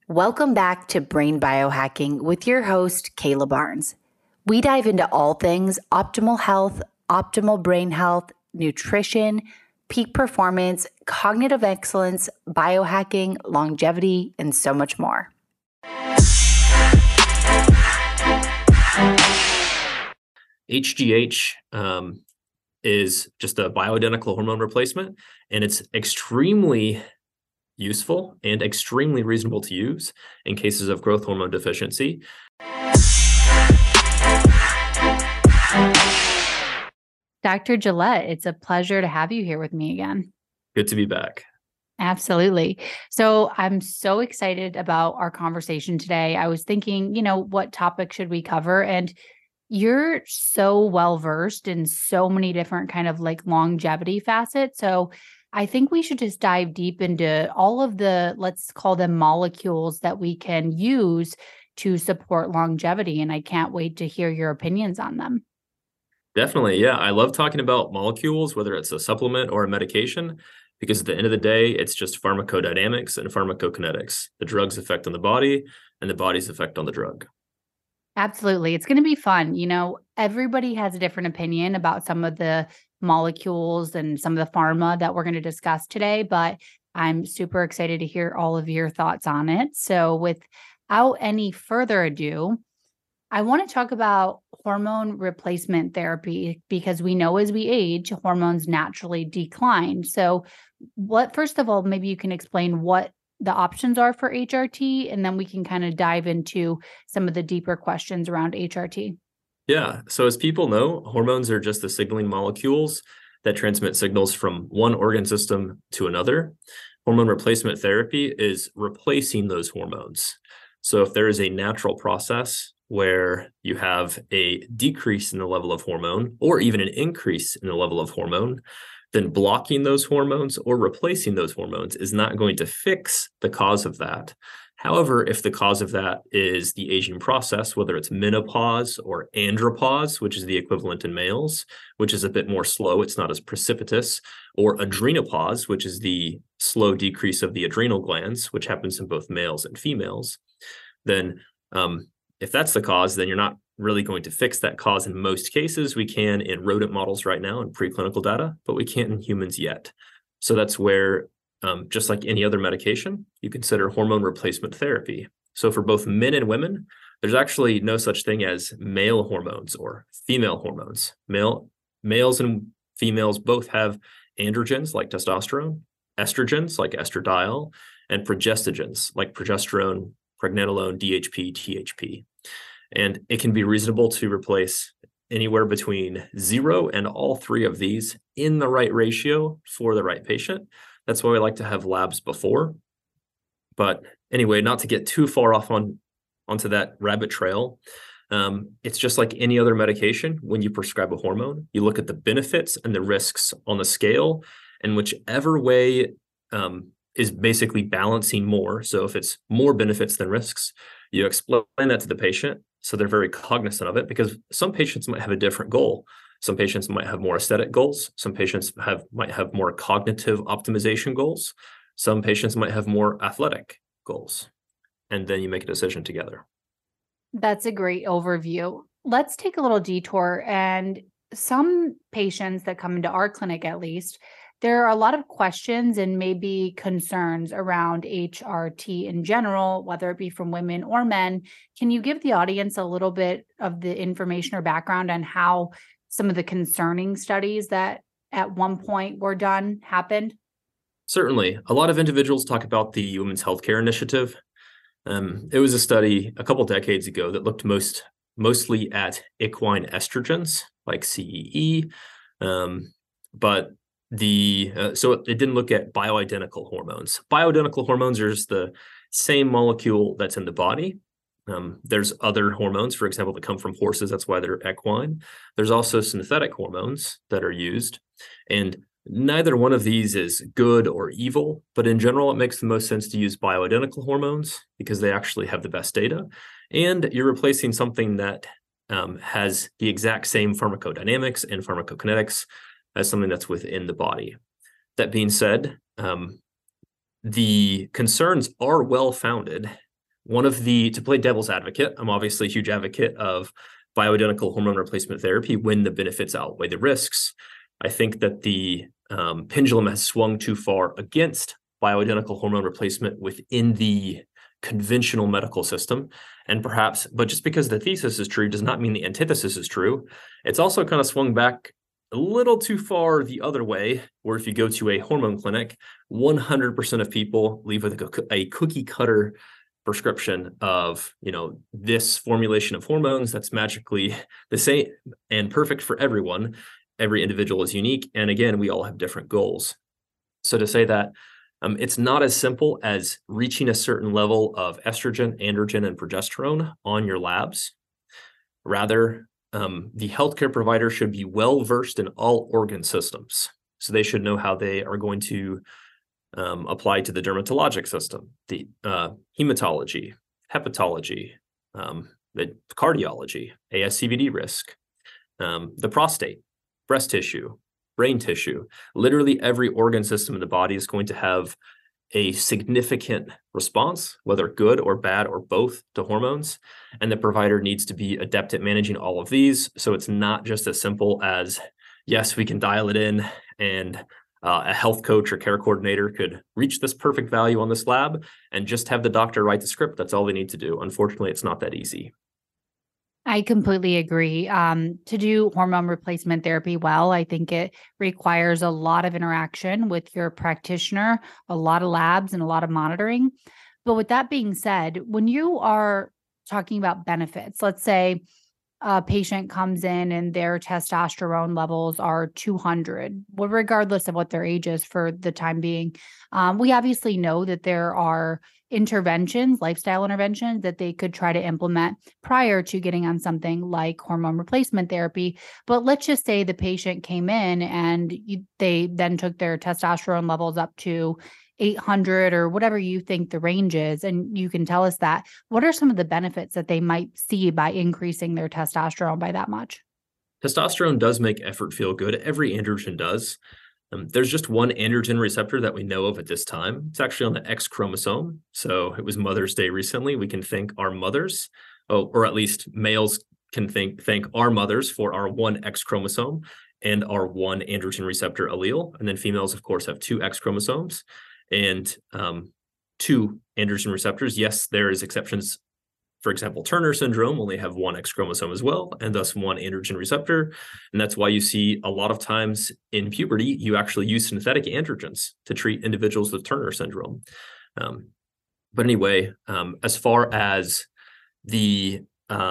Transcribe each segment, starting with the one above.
Welcome back to Brain Biohacking with your host, Kayla Barnes. We dive into all things optimal health, optimal brain health, nutrition, peak performance, cognitive excellence, biohacking, longevity, and so much more. HGH is just a bioidentical hormone replacement, and it's extremely useful and extremely reasonable to use in cases of growth hormone deficiency. Dr. Gillette, it's a pleasure to have you here with me again. Good to be back. Absolutely. So I'm so excited about our conversation today. I was thinking, what topic should we cover? And you're so well-versed in so many different kind of like longevity facets. So I think we should just dive deep into all of the, let's call them molecules that we can use to support longevity. And I can't wait to hear your opinions on them. Definitely. Yeah. I love talking about molecules, whether it's a supplement or a medication, because at the end of the day, it's just pharmacodynamics and pharmacokinetics, the drug's effect on the body and the body's effect on the drug. Absolutely. It's going to be fun. Everybody has a different opinion about some of the molecules and some of the pharma that we're going to discuss today, but I'm super excited to hear all of your thoughts on it. So without any further ado, I want to talk about hormone replacement therapy because we know as we age, hormones naturally decline. So first of all, maybe you can explain what the options are for HRT, and then we can kind of dive into some of the deeper questions around HRT. Yeah. So as people know, hormones are just the signaling molecules that transmit signals from one organ system to another. Hormone replacement therapy is replacing those hormones. So if there is a natural process where you have a decrease in the level of hormone or even an increase in the level of hormone, then blocking those hormones or replacing those hormones is not going to fix the cause of that. However, if the cause of that is the aging process, whether it's menopause or andropause, which is the equivalent in males, which is a bit more slow, it's not as precipitous, or adrenopause, which is the slow decrease of the adrenal glands, which happens in both males and females, then if that's the cause, then you're not really going to fix that cause in most cases. We can in rodent models right now in preclinical data, but we can't in humans yet. So that's where, just like any other medication, you consider hormone replacement therapy. So for both men and women, there's actually no such thing as male hormones or female hormones. Males and females both have androgens like testosterone, estrogens like estradiol, and progestogens like progesterone, pregnenolone, DHP, THP. And it can be reasonable to replace anywhere between 0 and all 3 of these in the right ratio for the right patient. That's why we like to have labs before. But anyway, not to get too far off onto that rabbit trail, it's just like any other medication. When you prescribe a hormone, you look at the benefits and the risks on the scale, and whichever way is basically balancing more. So if it's more benefits than risks, you explain that to the patient so they're very cognizant of it, because some patients might have a different goal. Some patients might have more aesthetic goals. Some patients might have more cognitive optimization goals. Some patients might have more athletic goals. And then you make a decision together. That's a great overview. Let's take a little detour. And some patients that come into our clinic, at least, there are a lot of questions and maybe concerns around HRT in general, whether it be from women or men. Can you give the audience a little bit of the information or background on how some of the concerning studies that at one point were done happened? Certainly. A lot of individuals talk about the Women's Healthcare Initiative. It was a study a couple decades ago that looked mostly at equine estrogens like CEE, but so it didn't look at bioidentical hormones. Bioidentical hormones are just the same molecule that's in the body. There's other hormones, for example, that come from horses. That's why they're equine. There's also synthetic hormones that are used, and neither one of these is good or evil, but in general, it makes the most sense to use bioidentical hormones because they actually have the best data, and you're replacing something that has the exact same pharmacodynamics and pharmacokinetics as something that's within the body. That being said, the concerns are well-founded to play devil's advocate, I'm obviously a huge advocate of bioidentical hormone replacement therapy when the benefits outweigh the risks. I think that the pendulum has swung too far against bioidentical hormone replacement within the conventional medical system. And perhaps, but just because the thesis is true does not mean the antithesis is true. It's also kind of swung back a little too far the other way, where if you go to a hormone clinic, 100% of people leave with a cookie cutter prescription of, this formulation of hormones that's magically the same and perfect for everyone. Every individual is unique. And again, we all have different goals. So to say that it's not as simple as reaching a certain level of estrogen, androgen, and progesterone on your labs. Rather, the healthcare provider should be well-versed in all organ systems. So they should know how they are going to apply to the dermatologic system, the hematology, hepatology, the cardiology, ASCVD risk, the prostate, breast tissue, brain tissue. Literally every organ system in the body is going to have a significant response, whether good or bad or both, to hormones. And the provider needs to be adept at managing all of these. So it's not just as simple as, yes, we can dial it in and a health coach or care coordinator could reach this perfect value on this lab and just have the doctor write the script. That's all they need to do. Unfortunately, it's not that easy. I completely agree. To do hormone replacement therapy well, I think it requires a lot of interaction with your practitioner, a lot of labs, and a lot of monitoring. But with that being said, when you are talking about benefits, let's say a patient comes in and their testosterone levels are 200, well, regardless of what their age is for the time being. We obviously know that there are interventions, lifestyle interventions that they could try to implement prior to getting on something like hormone replacement therapy. But let's just say the patient came in and they then took their testosterone levels up to 800 or whatever you think the range is, and you can tell us that. What are some of the benefits that they might see by increasing their testosterone by that much? Testosterone does make effort feel good. Every androgen does. There's just one androgen receptor that we know of at this time. It's actually on the X chromosome. So it was Mother's Day recently. We can thank our mothers, or at least males can thank our mothers for our one X chromosome and our one androgen receptor allele. And then females, of course, have two X chromosomes and two androgen receptors. Yes, there is exceptions. For example, Turner syndrome only have one X chromosome as well, and thus one androgen receptor. And that's why you see a lot of times in puberty, you actually use synthetic androgens to treat individuals with Turner syndrome. But anyway, as far as I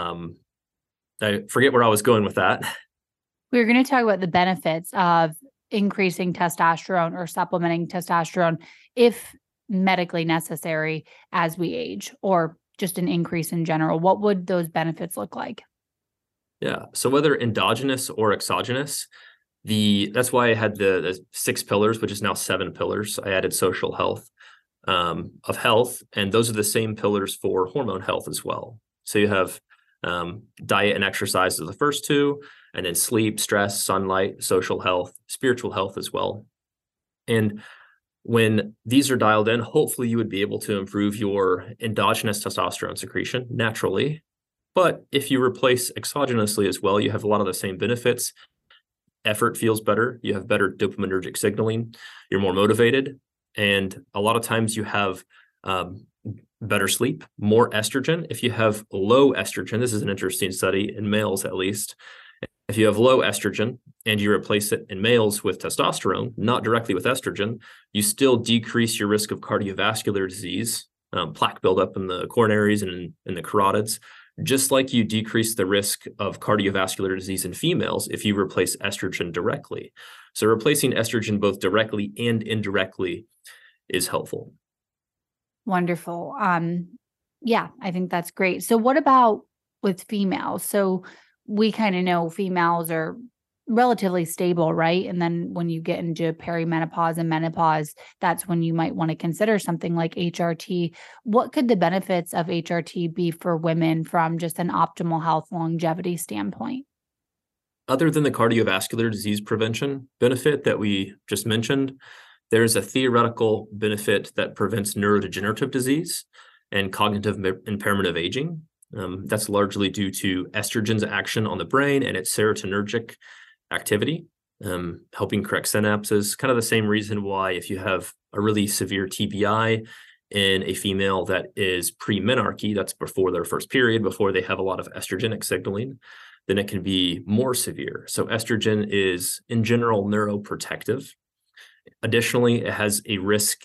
forget where I was going with that. We're going to talk about the benefits of increasing testosterone or supplementing testosterone if medically necessary as we age, or just an increase in general. What would those benefits look like? Yeah. So whether endogenous or exogenous, that's why I had the 6 pillars, which is now 7 pillars. I added social health of health, and those are the same pillars for hormone health as well. So you have diet and exercise as the first 2, and then sleep, stress, sunlight, social health, spiritual health as well. And when these are dialed in, hopefully you would be able to improve your endogenous testosterone secretion naturally. But if you replace exogenously as well, you have a lot of the same benefits. Effort feels better. You have better dopaminergic signaling. You're more motivated. And a lot of times you have better sleep, more estrogen. If you have low estrogen, this is an interesting study in males at least. If you have low estrogen and you replace it in males with testosterone, not directly with estrogen, you still decrease your risk of cardiovascular disease, plaque buildup in the coronaries and in the carotids, just like you decrease the risk of cardiovascular disease in females if you replace estrogen directly. So replacing estrogen both directly and indirectly is helpful. Wonderful. Yeah, I think that's great. So what about with females? So we kind of know females are relatively stable, right? And then when you get into perimenopause and menopause, that's when you might want to consider something like HRT. What could the benefits of HRT be for women from just an optimal health longevity standpoint? Other than the cardiovascular disease prevention benefit that we just mentioned, there's a theoretical benefit that prevents neurodegenerative disease. and cognitive impairment of aging. That's largely due to estrogen's action on the brain and its serotonergic activity, helping correct synapses. Kind of the same reason why if you have a really severe TBI in a female that is pre-menarche, that's before their first period, before they have a lot of estrogenic signaling, then it can be more severe. So estrogen is, in general, neuroprotective. Additionally, it has a risk,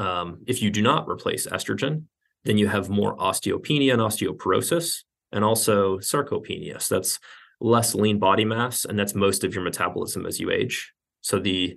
if you do not replace estrogen, then you have more osteopenia and osteoporosis, and also sarcopenia. So that's less lean body mass, and that's most of your metabolism as you age. So the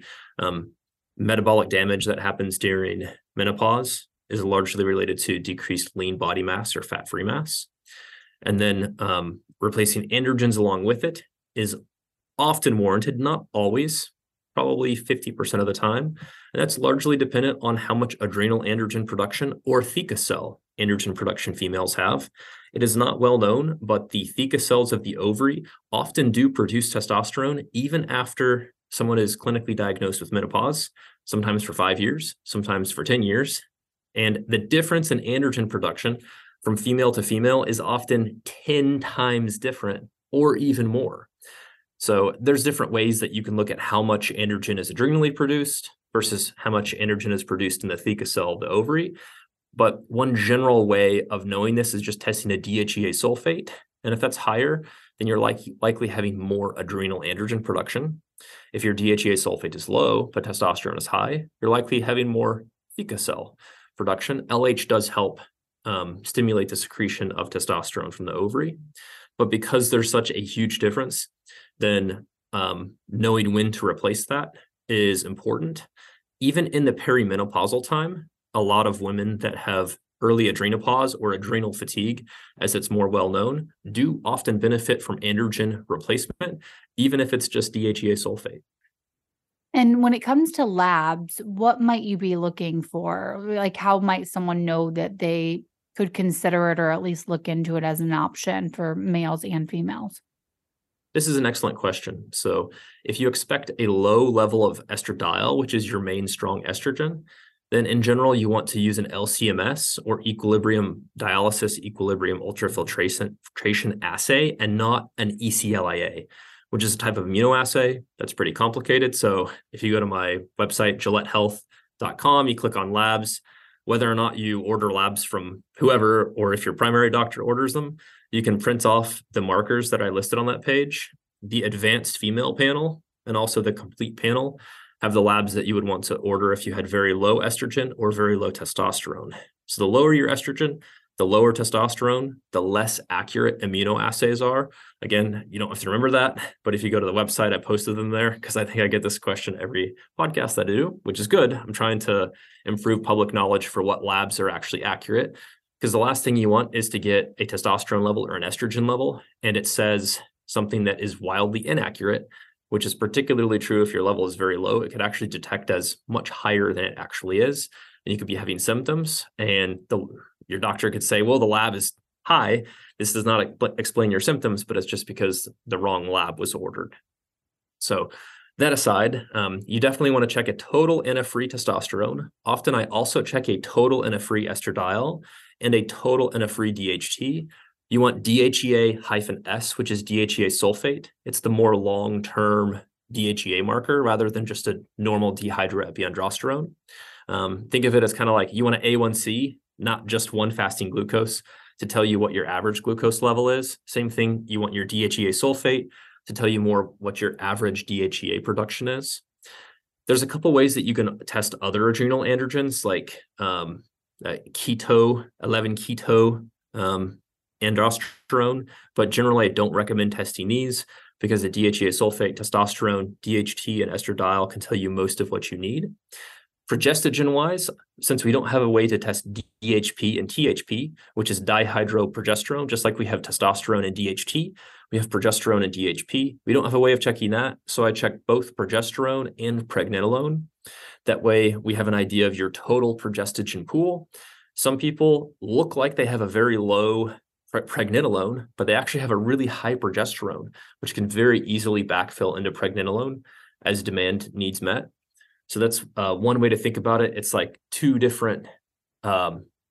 metabolic damage that happens during menopause is largely related to decreased lean body mass or fat-free mass. And then replacing androgens along with it is often warranted, not always, probably 50% of the time. And that's largely dependent on how much adrenal androgen production or theca cell androgen production females have. It is not well known, but the theca cells of the ovary often do produce testosterone even after someone is clinically diagnosed with menopause, sometimes for 5 years, sometimes for 10 years. And the difference in androgen production from female to female is often 10 times different or even more. So there's different ways that you can look at how much androgen is adrenally produced versus how much androgen is produced in the theca cell of the ovary. But one general way of knowing this is just testing a DHEA sulfate. And if that's higher, then you're likely having more adrenal androgen production. If your DHEA sulfate is low, but testosterone is high, you're likely having more theca cell production. LH does help stimulate the secretion of testosterone from the ovary. But because there's such a huge difference, then knowing when to replace that is important. Even in the perimenopausal time, a lot of women that have early adrenopause or adrenal fatigue, as it's more well known, do often benefit from androgen replacement, even if it's just DHEA sulfate. And when it comes to labs, what might you be looking for? Like, how might someone know that they could consider it or at least look into it as an option for males and females? This is an excellent question. So if you expect a low level of estradiol, which is your main strong estrogen, then in general, you want to use an LCMS or equilibrium dialysis equilibrium ultrafiltration assay and not an ECLIA, which is a type of immunoassay that's pretty complicated. So if you go to my website, GilletteHealth.com, you click on labs, whether or not you order labs from whoever, or if your primary doctor orders them, you can print off the markers that I listed on that page. The advanced female panel and also the complete panel have the labs that you would want to order if you had very low estrogen or very low testosterone. So the lower your estrogen, the lower testosterone, the less accurate immunoassays are. Again, you don't have to remember that, but if you go to the website, I posted them there because I think I get this question every podcast that I do, which is good. I'm trying to improve public knowledge for what labs are actually accurate, because the last thing you want is to get a testosterone level or an estrogen level, and it says something that is wildly inaccurate, which is particularly true if your level is very low. It could actually detect as much higher than it actually is. And you could be having symptoms, and your doctor could say, well, the lab is high. This does not explain your symptoms, but it's just because the wrong lab was ordered. So that aside, you definitely want to check a total and a free testosterone. Often I also check a total and a free estradiol and a total and a free DHT. You want DHEA-S, which is DHEA sulfate. It's the more long-term DHEA marker rather than just a normal dehydroepiandrosterone. Think of it as kind of like you want an A1C, not just one fasting glucose, to tell you what your average glucose level is. Same thing, you want your DHEA sulfate to tell you more what your average DHEA production is. There's a couple ways that you can test other adrenal androgens, like keto, 11-keto androsterone, but generally I don't recommend testing these because the DHEA sulfate, testosterone, DHT, and estradiol can tell you most of what you need. Progestogen-wise, since we don't have a way to test DHP and THP, which is dihydroprogesterone, just like we have testosterone and DHT, we have progesterone and DHP. We don't have a way of checking that, so I check both progesterone and pregnenolone. That way, we have an idea of your total progestogen pool. Some people look like they have a very low pregnenolone, but they actually have a really high progesterone, which can very easily backfill into pregnenolone as demand needs met. So that's one way to think about it. It's like two different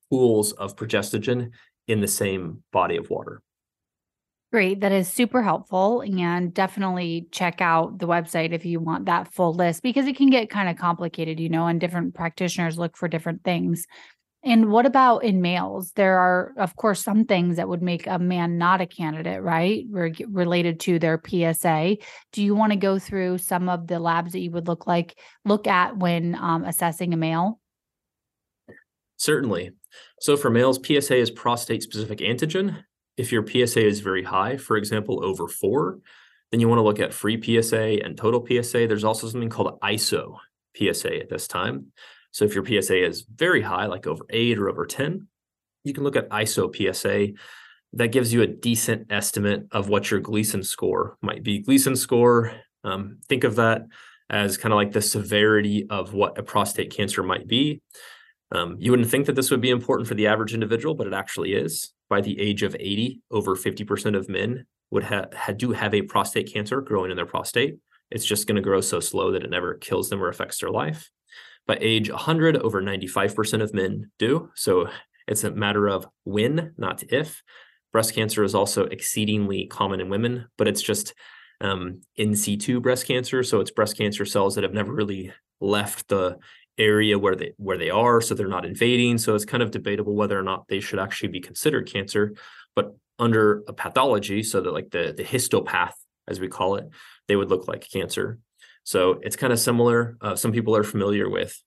pools of progestogen in the same body of water. Great. That is super helpful. And definitely check out the website if you want that full list, because it can get kind of complicated, and different practitioners look for different things. And what about in males? There are, of course, some things that would make a man not a candidate, right? Related to their PSA. Do you want to go through some of the labs that you would look at when assessing a male? Certainly. So for males, PSA is prostate-specific antigen. If your PSA is very high, for example, over 4, then you want to look at free PSA and total PSA. There's also something called ISO PSA at this time. So if your PSA is very high, like over 8 or over 10, you can look at ISO PSA. That gives you a decent estimate of what your Gleason score might be. Gleason score, think of that as kind of like the severity of what a prostate cancer might be. You wouldn't think that this would be important for the average individual, but it actually is. By the age of 80, over 50% of men do have a prostate cancer growing in their prostate. It's just going to grow so slow that it never kills them or affects their life. By age 100, over 95% of men do. So it's a matter of when, not if. Breast cancer is also exceedingly common in women, but it's just in situ breast cancer. So it's breast cancer cells that have never really left the area where they are, so they're not invading. So it's kind of debatable whether or not they should actually be considered cancer. But under a pathology, so that like the histopath, as we call it, they would look like cancer. So it's kind of similar. Some people are familiar with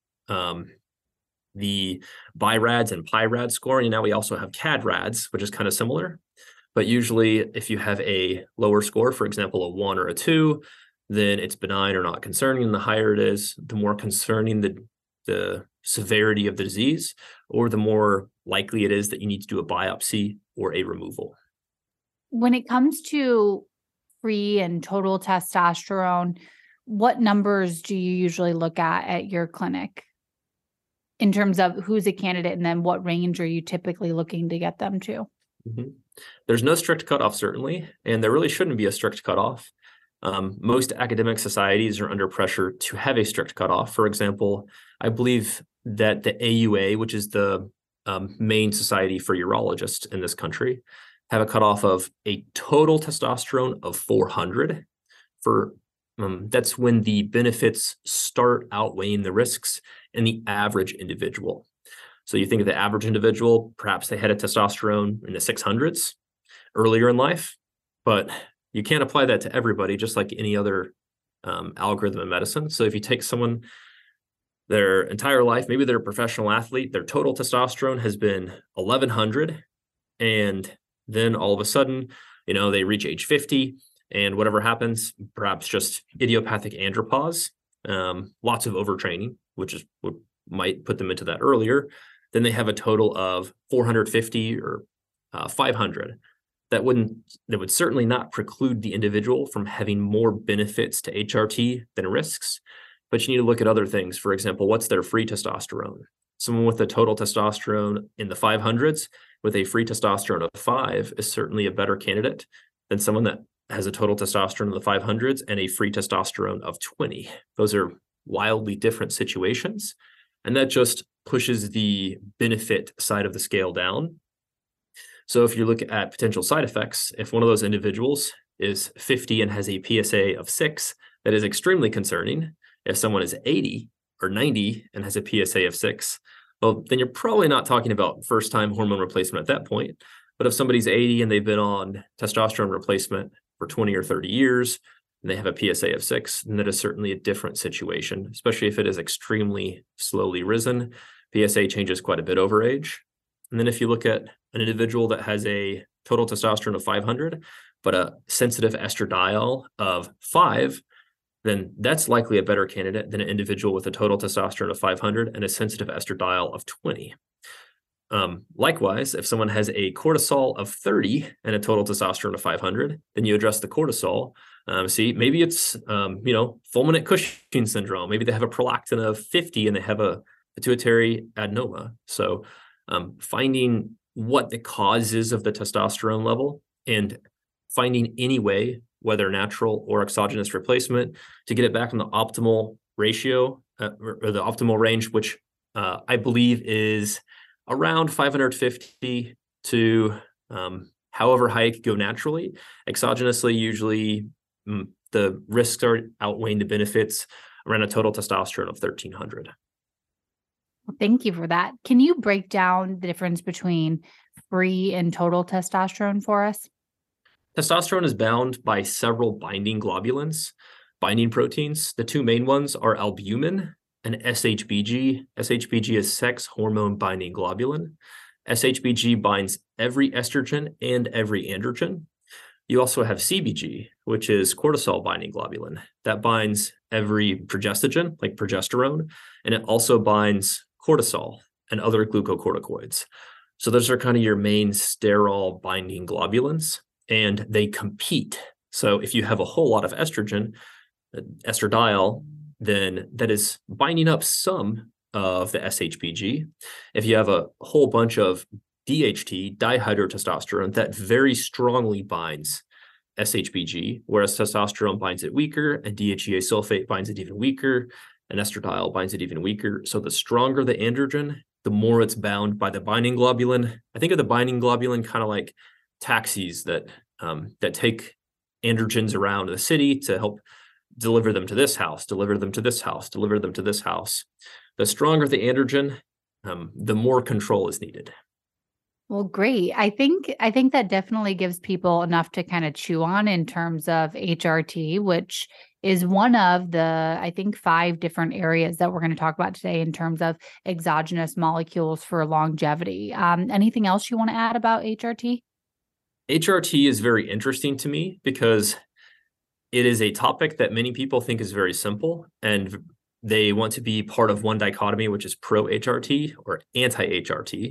the BI-RADS and PI-RADS scoring, and now we also have CAD-RADS, which is kind of similar. But usually if you have a lower score, for example, a 1 or a 2, then it's benign or not concerning. And the higher it is, the more concerning the severity of the disease, or the more likely it is that you need to do a biopsy or a removal. When it comes to free and total testosterone, what numbers do you usually look at your clinic in terms of who's a candidate, and then what range are you typically looking to get them to? Mm-hmm. There's no strict cutoff, certainly, and there really shouldn't be a strict cutoff. Most academic societies are under pressure to have a strict cutoff. For example, I believe that the AUA, which is the main society for urologists in this country, have a cutoff of a total testosterone of 400. That's when the benefits start outweighing the risks in the average individual. So you think of the average individual, perhaps they had a testosterone in the 600s earlier in life, but you can't apply that to everybody, just like any other algorithm in medicine. So if you take someone their entire life, maybe they're a professional athlete, their total testosterone has been 1100, and then all of a sudden, they reach age 50, and whatever happens, perhaps just idiopathic andropause, lots of overtraining, which is what might put them into that earlier. Then they have a total of 450 or 500. That would certainly not preclude the individual from having more benefits to HRT than risks, but you need to look at other things. For example, what's their free testosterone? Someone with a total testosterone in the 500s with a free testosterone of 5 is certainly a better candidate than someone that has a total testosterone in the 500s and a free testosterone of 20. Those are wildly different situations, and that just pushes the benefit side of the scale down. So if you look at potential side effects, if one of those individuals is 50 and has a PSA of 6, that is extremely concerning. If someone is 80 or 90 and has a PSA of 6, well, then you're probably not talking about first-time hormone replacement at that point. But if somebody's 80 and they've been on testosterone replacement for 20 or 30 years, and they have a PSA of 6, then that is certainly a different situation, especially if it is extremely slowly risen. PSA changes quite a bit over age. And then if you look at an individual that has a total testosterone of 500, but a sensitive estradiol of 5, then that's likely a better candidate than an individual with a total testosterone of 500 and a sensitive estradiol of 20. Likewise, if someone has a cortisol of 30 and a total testosterone of 500, then you address the cortisol. See, maybe it's, fulminant Cushing syndrome. Maybe they have a prolactin of 50 and they have a pituitary adenoma. So finding what the cause is of the testosterone level and finding any way, whether natural or exogenous replacement, to get it back in the optimal ratio or the optimal range, which I believe is around 550 to however high it could go naturally. Exogenously, usually the risks are outweighing the benefits around a total testosterone of 1300. Thank you for that. Can you break down the difference between free and total testosterone for us? Testosterone is bound by several binding globulins, binding proteins. The two main ones are albumin and SHBG. SHBG is sex hormone binding globulin. SHBG binds every estrogen and every androgen. You also have CBG, which is cortisol binding globulin. That binds every progestogen, like progesterone, and it also binds cortisol and other glucocorticoids. So those are kind of your main sterol binding globulins, and they compete. So if you have a whole lot of estrogen, estradiol, then that is binding up some of the SHBG. If you have a whole bunch of DHT, dihydrotestosterone, that very strongly binds SHBG, whereas testosterone binds it weaker, and DHEA sulfate binds it even weaker, and estradiol binds it even weaker. So the stronger the androgen, the more it's bound by the binding globulin. I think of the binding globulin kind of like taxis that take androgens around the city to help deliver them to this house, deliver them to this house, deliver them to this house. The stronger the androgen, the more control is needed. Well, great. I think that definitely gives people enough to kind of chew on in terms of HRT, which is one of the, I think, 5 different areas that we're going to talk about today in terms of exogenous molecules for longevity. Anything else you want to add about HRT? HRT is very interesting to me because it is a topic that many people think is very simple, and they want to be part of one dichotomy, which is pro-HRT or anti-HRT.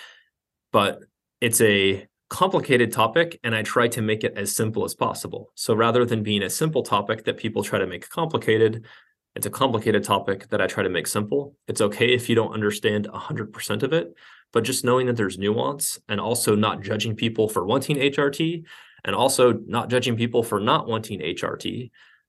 But it's a complicated topic, and I try to make it as simple as possible. So rather than being a simple topic that people try to make complicated, it's a complicated topic that I try to make simple. It's okay if you don't understand 100% of it, but just knowing that there's nuance, and also not judging people for wanting HRT, and also not judging people for not wanting HRT,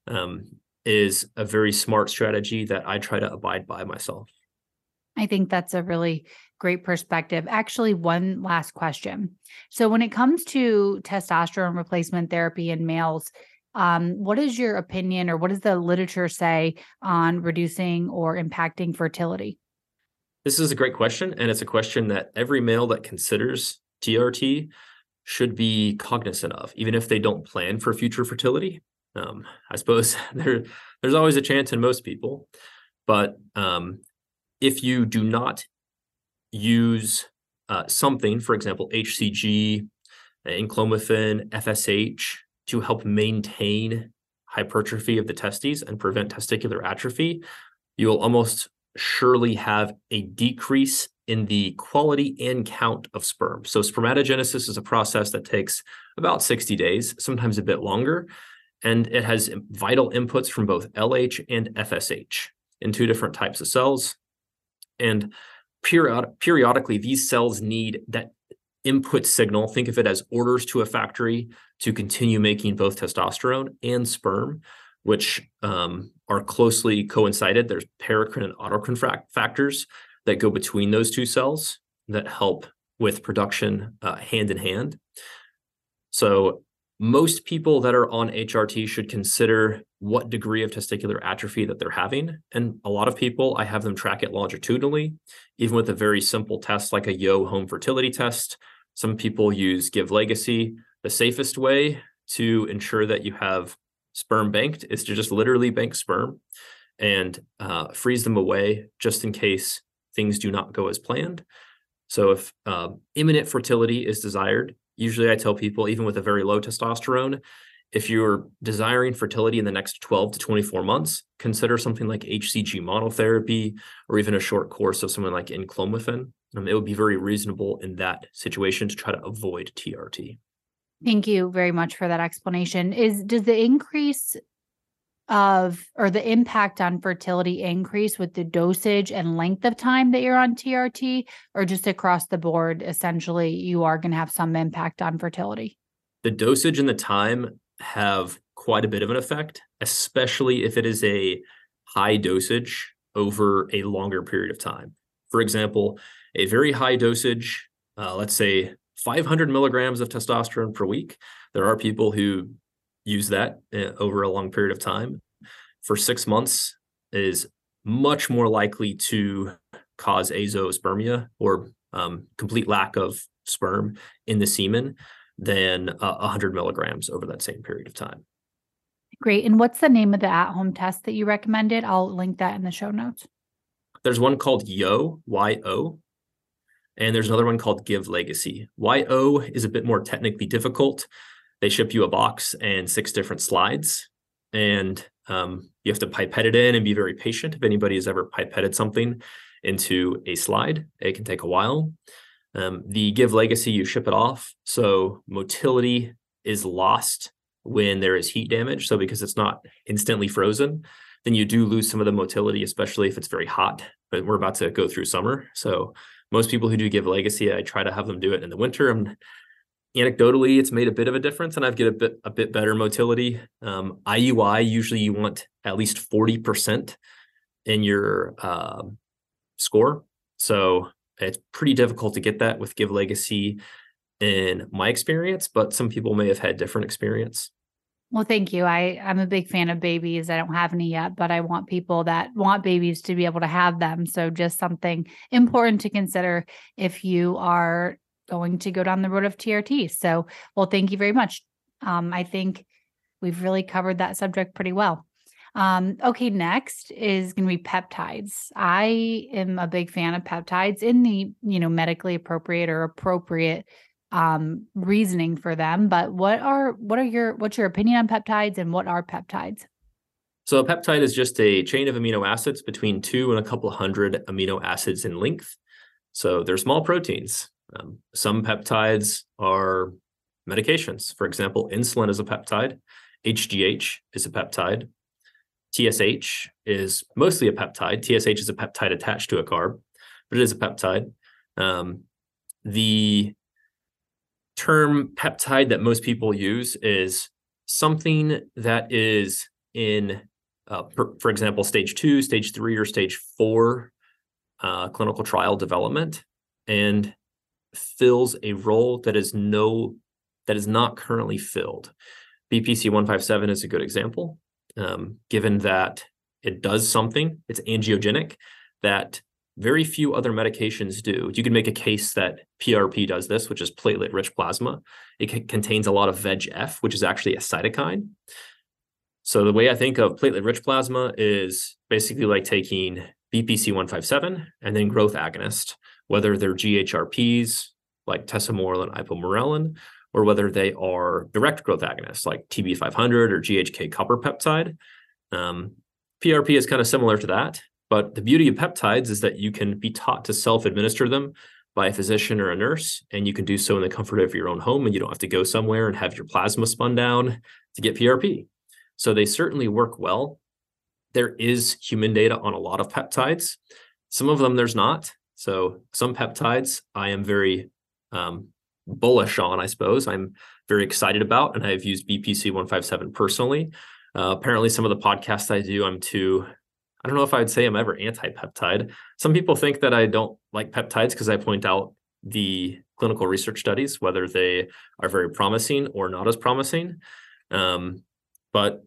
is a very smart strategy that I try to abide by myself. I think that's a really great perspective. Actually, one last question. So when it comes to testosterone replacement therapy in males, what is your opinion, or what does the literature say on reducing or impacting fertility? This is a great question, and it's a question that every male that considers TRT should be cognizant of, even if they don't plan for future fertility. I suppose there's always a chance in most people, but if you do not use something, for example, HCG, enclomiphene, FSH, to help maintain hypertrophy of the testes and prevent testicular atrophy, you will almost surely have a decrease in the quality and count of sperm. So spermatogenesis is a process that takes about 60 days, sometimes a bit longer, and it has vital inputs from both LH and FSH in 2 different types of cells. And periodically, these cells need that input signal. Think of it as orders to a factory to continue making both testosterone and sperm, which are closely coincided. There's paracrine and autocrine factors that go between those 2 cells that help with production hand in hand. So most people that are on HRT should consider what degree of testicular atrophy that they're having. And a lot of people, I have them track it longitudinally, even with a very simple test like a Yo home fertility test. Some people use Give Legacy. The safest way to ensure that you have sperm banked is to just literally bank sperm and freeze them away just in case things do not go as planned. So if imminent fertility is desired, usually I tell people, even with a very low testosterone, if you're desiring fertility in the next 12 to 24 months, consider something like HCG monotherapy, or even a short course of something like enclomiphene. It would be very reasonable in that situation to try to avoid TRT. Thank you very much for that explanation. Does the increase or the impact on fertility increase with the dosage and length of time that you're on TRT, or just across the board, essentially, you are going to have some impact on fertility? The dosage and the time have quite a bit of an effect, especially if it is a high dosage over a longer period of time. For example, a very high dosage, let's say 500 milligrams of testosterone per week. There are people who use that over a long period of time. For 6 months is much more likely to cause azoospermia or complete lack of sperm in the semen than 100 milligrams over that same period of time. Great. And what's the name of the at-home test that you recommended? I'll link that in the show notes. There's one called YO, Y-O, and there's another one called Give Legacy. YO is a bit more technically difficult. They ship you a box and 6 different slides, and you have to pipette it in and be very patient. If anybody has ever pipetted something into a slide, it can take a while. The Give Legacy, you ship it off, so motility is lost when there is heat damage. So because it's not instantly frozen, then you do lose some of the motility, especially if it's very hot. But we're about to go through summer, so most people who do Give Legacy, I try to have them do it in the winter. And anecdotally, it's made a bit of a difference, and I've get a bit better motility. IUI, usually you want at least 40% in your score. So it's pretty difficult to get that with Give Legacy in my experience, but some people may have had different experience. Well, thank you. I'm a big fan of babies. I don't have any yet, but I want people that want babies to be able to have them. So just something important to consider if you are going to go down the road of TRT. So, well, thank you very much. I think we've really covered that subject pretty well. Okay, next is going to be peptides. I am a big fan of peptides in the, medically appropriate or appropriate reasoning for them. But what's your opinion on peptides, and what are peptides? So a peptide is just a chain of amino acids between 2 and a couple hundred amino acids in length. So they're small proteins. Some peptides are medications. For example, insulin is a peptide. HGH is a peptide. TSH is mostly a peptide. TSH is a peptide attached to a carb, but it is a peptide. The term peptide that most people use is something that is in, for example, stage 2, stage 3, or stage 4 clinical trial development, and fills a role that is not currently filled. BPC 157 is a good example, given that it does something, it's angiogenic, that very few other medications do. You can make a case that PRP does this, which is platelet-rich plasma. It contains a lot of VEGF, which is actually a cytokine. So the way I think of platelet-rich plasma is basically like taking BPC 157 and then growth agonist, whether they're GHRPs like tesamorelin and ipamorelin, or whether they are direct growth agonists like TB500 or GHK copper peptide. PRP is kind of similar to that. But the beauty of peptides is that you can be taught to self-administer them by a physician or a nurse, and you can do so in the comfort of your own home, and you don't have to go somewhere and have your plasma spun down to get PRP. So they certainly work well. There is human data on a lot of peptides. Some of them there's not. So some peptides I am very bullish on, I suppose. I'm very excited about, and I've used BPC 157 personally. Apparently some of the podcasts I do, I don't know if I'd say I'm ever anti-peptide. Some people think that I don't like peptides because I point out the clinical research studies, whether they are very promising or not as promising. But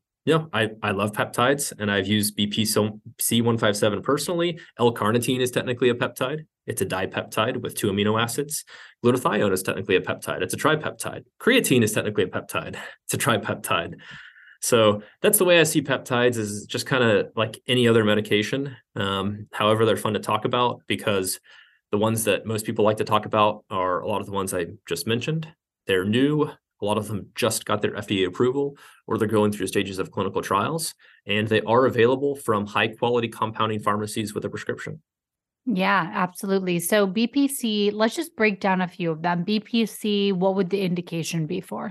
I love peptides, and I've used BPC 157 personally. L-carnitine is technically a peptide. It's a dipeptide with 2 amino acids. Glutathione is technically a peptide. It's a tripeptide. Creatine is technically a peptide. It's a tripeptide. So that's the way I see peptides, is just kind of like any other medication. However, they're fun to talk about because the ones that most people like to talk about are a lot of the ones I just mentioned. They're new. A lot of them just got their FDA approval, or they're going through stages of clinical trials, and they are available from high quality compounding pharmacies with a prescription. Yeah, absolutely. So BPC, let's just break down a few of them. BPC, what would the indication be for?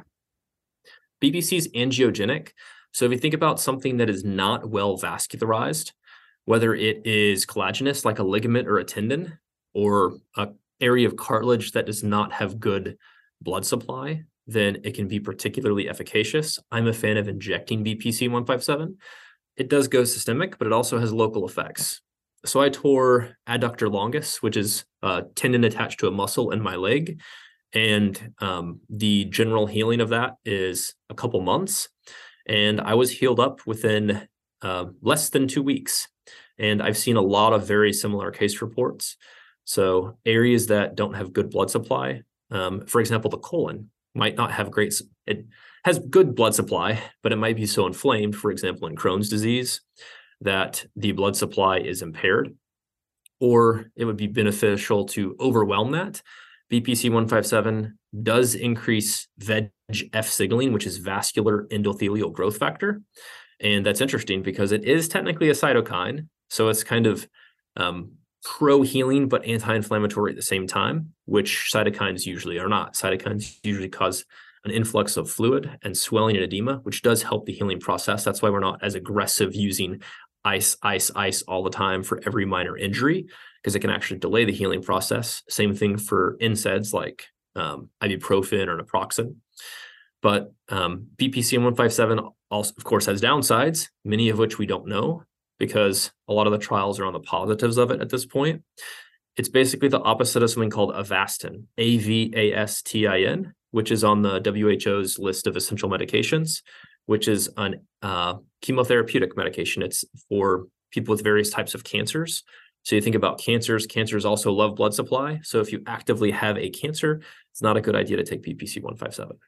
BPC is angiogenic. So if you think about something that is not well vascularized, whether it is collagenous like a ligament or a tendon, or an area of cartilage that does not have good blood supply, then it can be particularly efficacious. I'm a fan of injecting BPC 157. It does go systemic, but it also has local effects. So I tore adductor longus, which is a tendon attached to a muscle in my leg. And the general healing of that is a couple months. And I was healed up within less than 2 weeks. And I've seen a lot of very similar case reports. So areas that don't have good blood supply, for example, the colon might not have it has good blood supply, but it might be so inflamed, for example, in Crohn's disease, that the blood supply is impaired, or it would be beneficial to overwhelm that. BPC 157 does increase VEGF signaling, which is vascular endothelial growth factor. And that's interesting because it is technically a cytokine. So it's kind of pro-healing, but anti-inflammatory at the same time, which cytokines usually are not. Cytokines usually cause an influx of fluid and swelling and edema, which does help the healing process. That's why we're not as aggressive using ice all the time for every minor injury, because it can actually delay the healing process. Same thing for NSAIDs like ibuprofen or naproxen. But BPC 157 also, of course, has downsides, many of which we don't know because a lot of the trials are on the positives of it at this point. It's basically the opposite of something called Avastin, Avastin, which is on the WHO's list of essential medications, which is an chemotherapeutic medication. It's for people with various types of cancers. So you think about cancers also love blood supply. So if you actively have a cancer, it's not a good idea to take BPC 157.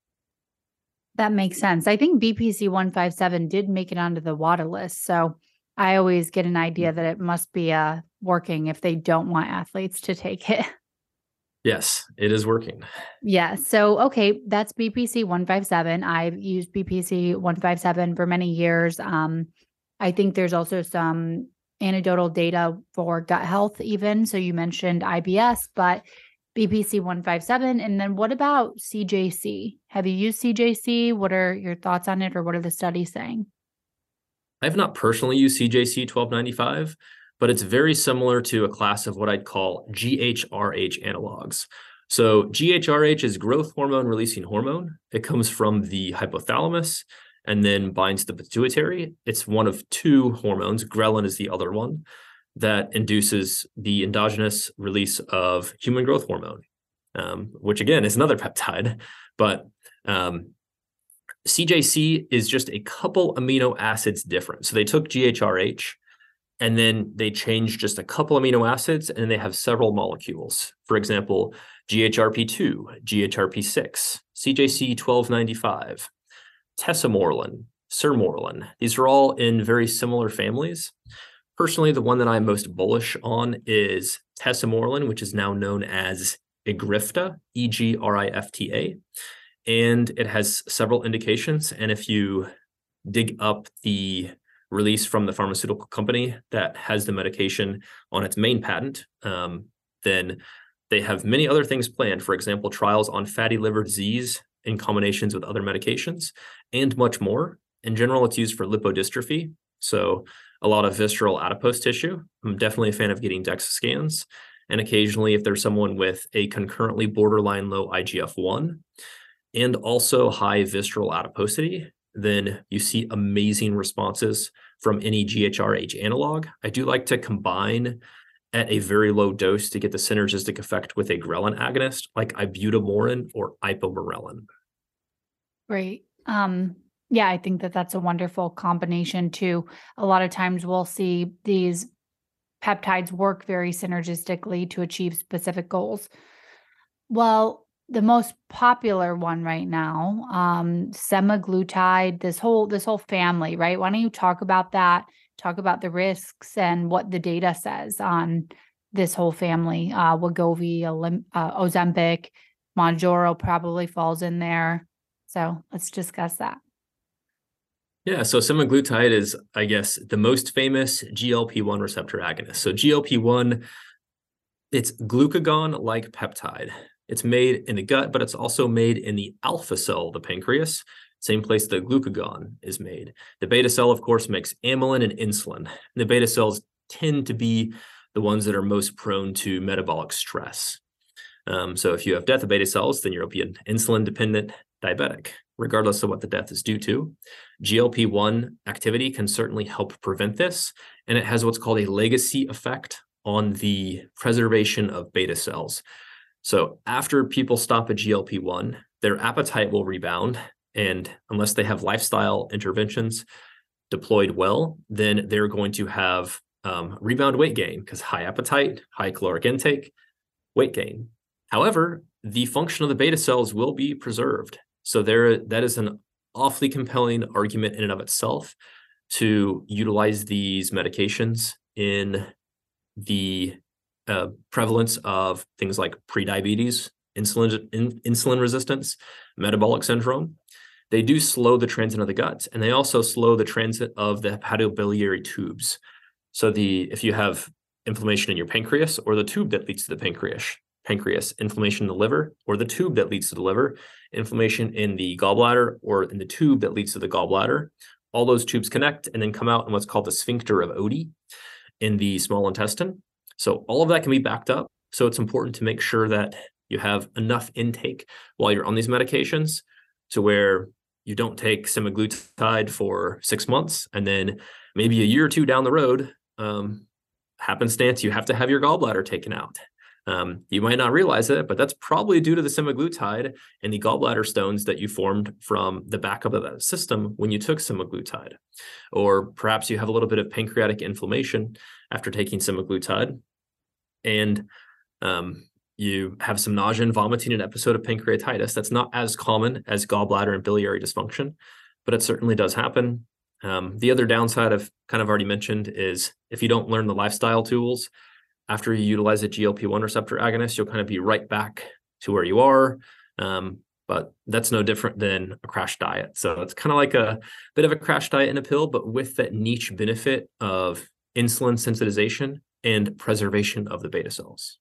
That makes sense. I think BPC 157 did make it onto the WADA list. So I always get an idea that it must be working if they don't want athletes to take it. Yes, it is working. Yeah. So, okay, that's BPC 157. I've used BPC 157 for many years. I think there's also some anecdotal data for gut health even. So you mentioned IBS, but BPC 157. And then what about CJC? Have you used CJC? What are your thoughts on it, or what are the studies saying? I've not personally used CJC 1295, but it's very similar to a class of what I'd call GHRH analogs. So GHRH is growth hormone releasing hormone. It comes from the hypothalamus and then binds the pituitary. It's one of two hormones. Ghrelin is the other one that induces the endogenous release of human growth hormone, which again is another peptide. But CJC is just a couple amino acids different. So they took GHRH and then they changed just a couple amino acids and they have several molecules. For example, GHRP2, GHRP6, CJC 1295, tesamorelin, sermorelin. These are all in very similar families. Personally, the one that I'm most bullish on is tesamorelin, which is now known as Egrifta, EGRIFTA. And it has several indications. And if you dig up the release from the pharmaceutical company that has the medication on its main patent, then they have many other things planned. For example, trials on fatty liver disease in combinations with other medications and much more. In general, it's used for lipodystrophy. So a lot of visceral adipose tissue. I'm definitely a fan of getting DEXA scans. And occasionally, if there's someone with a concurrently borderline low IGF-1 and also high visceral adiposity, then you see amazing responses from any GHRH analog. I do like to combine at a very low dose to get the synergistic effect with a ghrelin agonist like ibutamoren or ipamorelin. Great. Yeah, I think that that's a wonderful combination too. A lot of times we'll see these peptides work very synergistically to achieve specific goals. Well, the most popular one right now, semaglutide, this whole family, right? Why don't you talk about that? Talk about the risks and what the data says on this whole family. Wegovy, Ozempic, Mounjaro probably falls in there. So let's discuss that. Yeah, so semaglutide is, I guess, the most famous GLP-1 receptor agonist. So GLP-1, it's glucagon-like peptide. It's made in the gut, but it's also made in the alpha cell, the pancreas, same place that glucagon is made. The beta cell, of course, makes amylin and insulin. The beta cells tend to be the ones that are most prone to metabolic stress. So if you have death of beta cells, then you'll be an insulin-dependent diabetic, regardless of what the death is due to. GLP-1 activity can certainly help prevent this, and it has what's called a legacy effect on the preservation of beta cells. So after people stop a GLP-1, their appetite will rebound, and unless they have lifestyle interventions deployed well, then they're going to have rebound weight gain, because high appetite, high caloric intake, weight gain. However, the function of the beta cells will be preserved. So that is an awfully compelling argument in and of itself to utilize these medications in the prevalence of things like prediabetes, insulin resistance, metabolic syndrome. They do slow the transit of the gut, and they also slow the transit of the hepatobiliary tubes. So if you have inflammation in your pancreas, or the tube that leads to the pancreas, inflammation in the liver, or the tube that leads to the liver, inflammation in the gallbladder, or in the tube that leads to the gallbladder, all those tubes connect and then come out in what's called the sphincter of Oddi in the small intestine. So all of that can be backed up. So it's important to make sure that you have enough intake while you're on these medications to where you don't take semaglutide for 6 months and then maybe a year or two down the road, happenstance, you have to have your gallbladder taken out. You might not realize it, but that's probably due to the semaglutide and the gallbladder stones that you formed from the backup of that system when you took semaglutide. Or perhaps you have a little bit of pancreatic inflammation after taking semaglutide, and you have some nausea and vomiting, an episode of pancreatitis. That's not as common as gallbladder and biliary dysfunction, but it certainly does happen. The other downside I've kind of already mentioned is if you don't learn the lifestyle tools after you utilize a GLP-1 receptor agonist, you'll kind of be right back to where you are. But that's no different than a crash diet. So it's kind of like a bit of a crash diet in a pill, but with that niche benefit of insulin sensitization and preservation of the beta cells.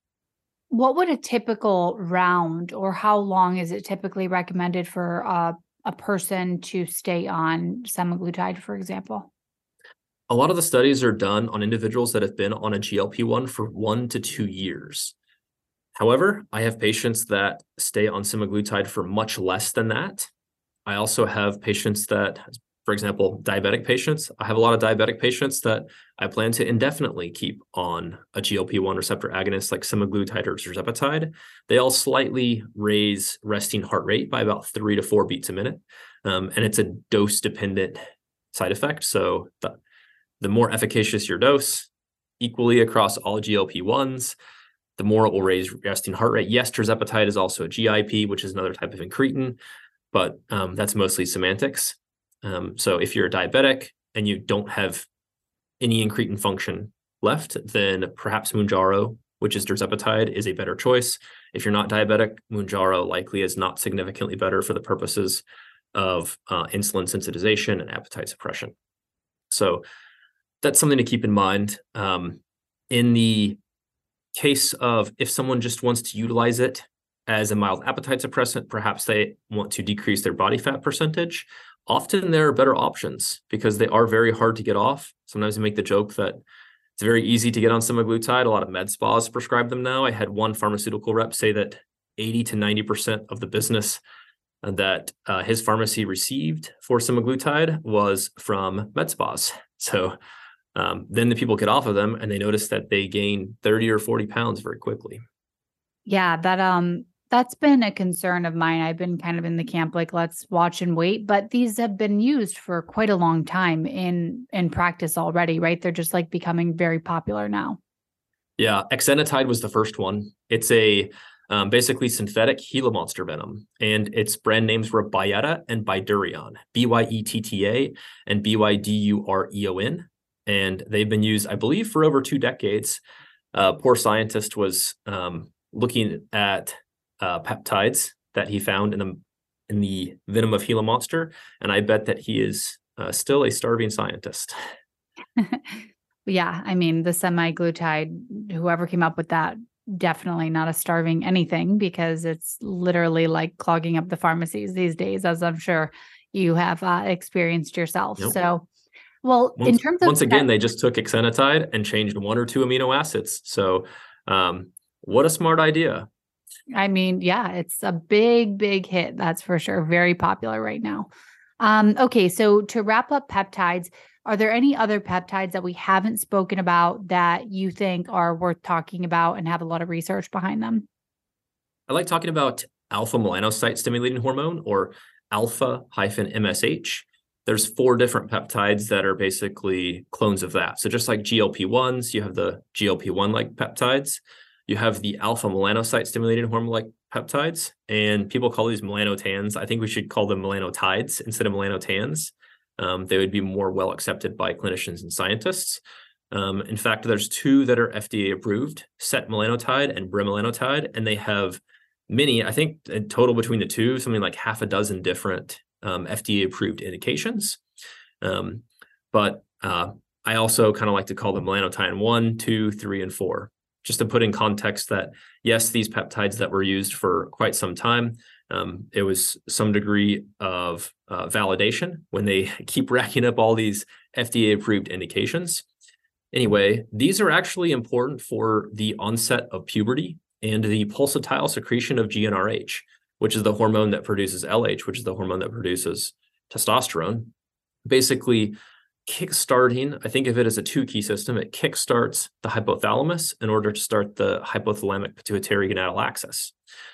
What would a typical round, or how long is it typically recommended for a person to stay on semaglutide, for example? A lot of the studies are done on individuals that have been on a GLP-1 for 1 to 2 years. However, I have patients that stay on semaglutide for much less than that. I also have patients that, for example, diabetic patients. I have a lot of diabetic patients that I plan to indefinitely keep on a GLP-1 receptor agonist like semaglutide or tirzepatide. They all slightly raise resting heart rate by about 3 to 4 beats a minute. And it's a dose-dependent side effect. So the more efficacious your dose, equally across all GLP-1s, the more it will raise resting heart rate. Yes, tirzepatide is also a GIP, which is another type of incretin, but that's mostly semantics. So if you're a diabetic and you don't have any incretin function left, then perhaps Mounjaro, which is tirzepatide, is a better choice. If you're not diabetic, Mounjaro likely is not significantly better for the purposes of insulin sensitization and appetite suppression. So that's something to keep in mind. In the case of if someone just wants to utilize it as a mild appetite suppressant, perhaps they want to decrease their body fat percentage, often there are better options because they are very hard to get off. Sometimes I make the joke that it's very easy to get on semaglutide. A lot of med spas prescribe them now. I had one pharmaceutical rep say that 80 to 90% of the business that his pharmacy received for semaglutide was from med spas. So then the people get off of them and they notice that they gain 30 or 40 pounds very quickly. Yeah, that's been a concern of mine. I've been kind of in the camp, like, let's watch and wait, but these have been used for quite a long time in practice already, right? They're just like becoming very popular now. Yeah, exenatide was the first one. It's a basically synthetic Gila monster venom, and its brand names were Byetta and Bydureon, Byetta and Bydureon. And they've been used, I believe, for over 2 decades. Poor scientist was looking at peptides that he found in the venom of Gila monster, and I bet that he is still a starving scientist. Yeah, I mean, the semaglutide, whoever came up with that, definitely not a starving anything, because it's literally like clogging up the pharmacies these days, as I'm sure you have experienced yourself. Yep. So, well, in terms of once again, they just took exenatide and changed 1 or 2 amino acids. So what a smart idea. I mean, yeah, it's a big, big hit. That's for sure. Very popular right now. Okay, so to wrap up peptides, are there any other peptides that we haven't spoken about that you think are worth talking about and have a lot of research behind them? I like talking about alpha melanocyte stimulating hormone, or alpha hyphen MSH. There's 4 different peptides that are basically clones of that. So just like GLP-1s, you have the GLP-1 like peptides. You have the alpha melanocyte stimulating hormone like peptides, and people call these melanotans. I think we should call them melanotides instead of melanotans. They would be more well accepted by clinicians and scientists. In fact, there's 2 that are FDA approved, setmelanotide and bremelanotide, and they have many, I think in total between the 2, something like half a dozen different FDA approved indications. But I also kind of like to call them melanotyne 1, 2, 3, and 4, just to put in context that, yes, these peptides that were used for quite some time, it was some degree of validation when they keep racking up all these FDA approved indications. Anyway, these are actually important for the onset of puberty and the pulsatile secretion of GnRH, which is the hormone that produces LH, which is the hormone that produces testosterone. Basically, kickstarting, I think of it as a 2-key system. It kickstarts the hypothalamus in order to start the hypothalamic pituitary gonadal axis.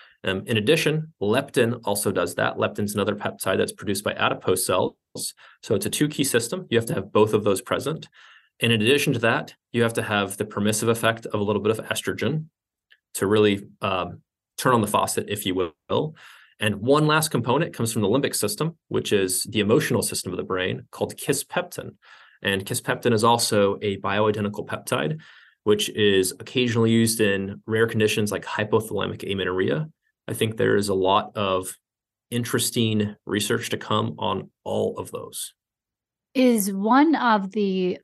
In addition, leptin also does that. Leptin is another peptide that's produced by adipose cells. So it's a 2-key system. You have to have both of those present. And in addition to that, you have to have the permissive effect of a little bit of estrogen to really turn on the faucet, if you will. And one last component comes from the limbic system, which is the emotional system of the brain, called kisspeptin. And kisspeptin is also a bioidentical peptide, which is occasionally used in rare conditions like hypothalamic amenorrhea. I think there is a lot of interesting research to come on all of those. Is one of the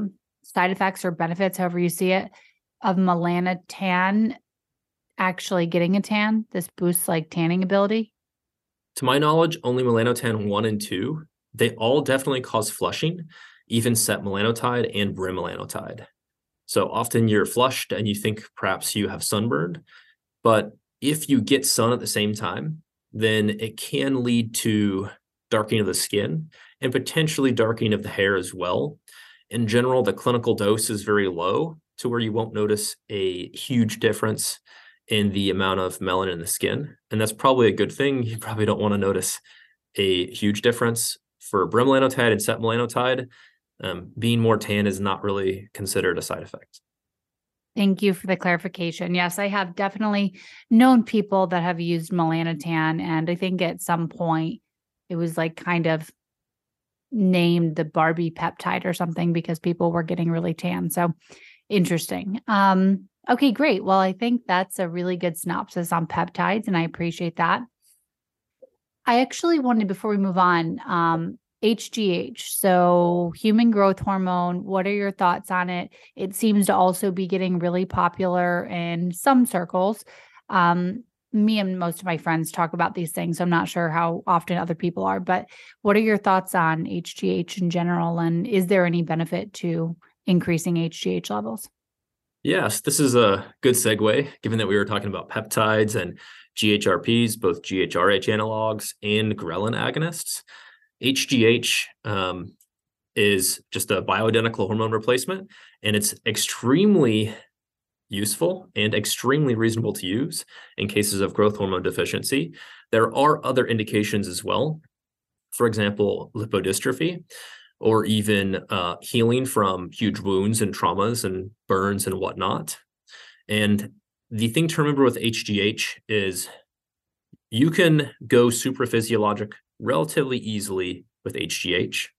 side effects or benefits, however you see it, of melanotan actually getting a tan? This boosts like tanning ability? To my knowledge, only melanotan 1 and 2. They all definitely cause flushing, even setmelanotide and bremelanotide. So often you're flushed and you think perhaps you have sunburned, but if you get sun at the same time, then it can lead to darkening of the skin and potentially darkening of the hair as well. In general, the clinical dose is very low to where you won't notice a huge difference in the amount of melanin in the skin. And that's probably a good thing. You probably don't want to notice a huge difference. For bremelanotide and setmelanotide, being more tan is not really considered a side effect. Thank you for the clarification. Yes, I have definitely known people that have used melanotan, and I think at some point it was like kind of named the Barbie peptide or something because people were getting really tan. So interesting. Okay, great. Well, I think that's a really good synopsis on peptides, and I appreciate that. I actually wanted, before we move on, HGH, so human growth hormone. What are your thoughts on it? It seems to also be getting really popular in some circles. Me and most of my friends talk about these things, so I'm not sure how often other people are, but what are your thoughts on HGH in general? And is there any benefit to increasing HGH levels? Yes, this is a good segue, given that we were talking about peptides and GHRPs, both GHRH analogs and ghrelin agonists. HGH is just a bioidentical hormone replacement, and it's extremely useful and extremely reasonable to use in cases of growth hormone deficiency. There are other indications as well. For example, lipodystrophy, or even healing from huge wounds and traumas and burns and whatnot. And the thing to remember with HGH is you can go supraphysiologic relatively easily with HGH.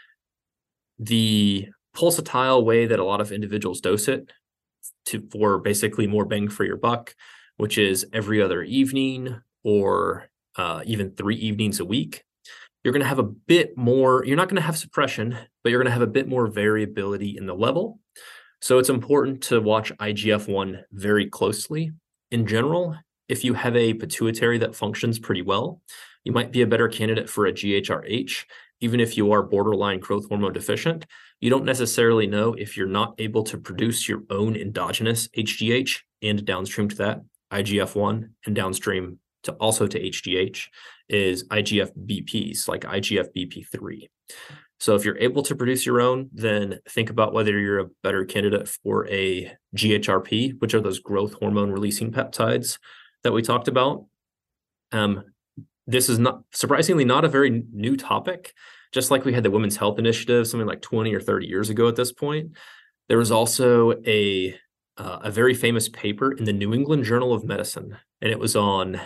The pulsatile way that a lot of individuals dose it for basically more bang for your buck, which is every other evening or even 3 evenings a week, you're going to have a bit more, you're not going to have suppression, but you're going to have a bit more variability in the level. So it's important to watch IGF-1 very closely. In general, if you have a pituitary that functions pretty well, you might be a better candidate for a GHRH. Even if you are borderline growth hormone deficient, you don't necessarily know if you're not able to produce your own endogenous HGH and downstream to that, IGF-1 and downstream to also to HGH is IGF-BPs like IGF-BP3. So if you're able to produce your own, then think about whether you're a better candidate for a GHRP, which are those growth hormone releasing peptides that we talked about. This is not surprisingly not a very new topic. Just like we had the Women's Health Initiative, something like 20 or 30 years ago at this point, there was also a very famous paper in the New England Journal of Medicine, and it was on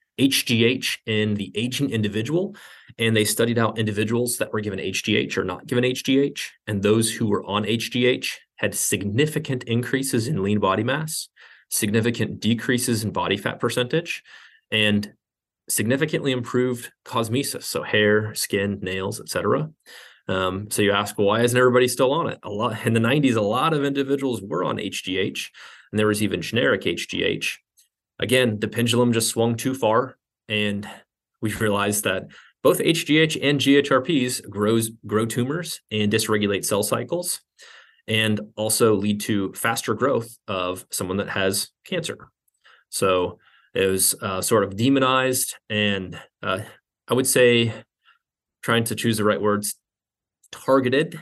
HGH in the aging individual. And they studied out individuals that were given HGH or not given HGH. And those who were on HGH had significant increases in lean body mass, significant decreases in body fat percentage, and significantly improved cosmesis, so hair, skin, nails, etc. So you ask, well, why isn't everybody still on it? A lot in the 90s, a lot of individuals were on HGH, and there was even generic HGH. Again, the pendulum just swung too far, and we realized that both HGH and GHRPs grow tumors and dysregulate cell cycles, and also lead to faster growth of someone that has cancer. So it was sort of demonized, and I would say, trying to choose the right words, targeted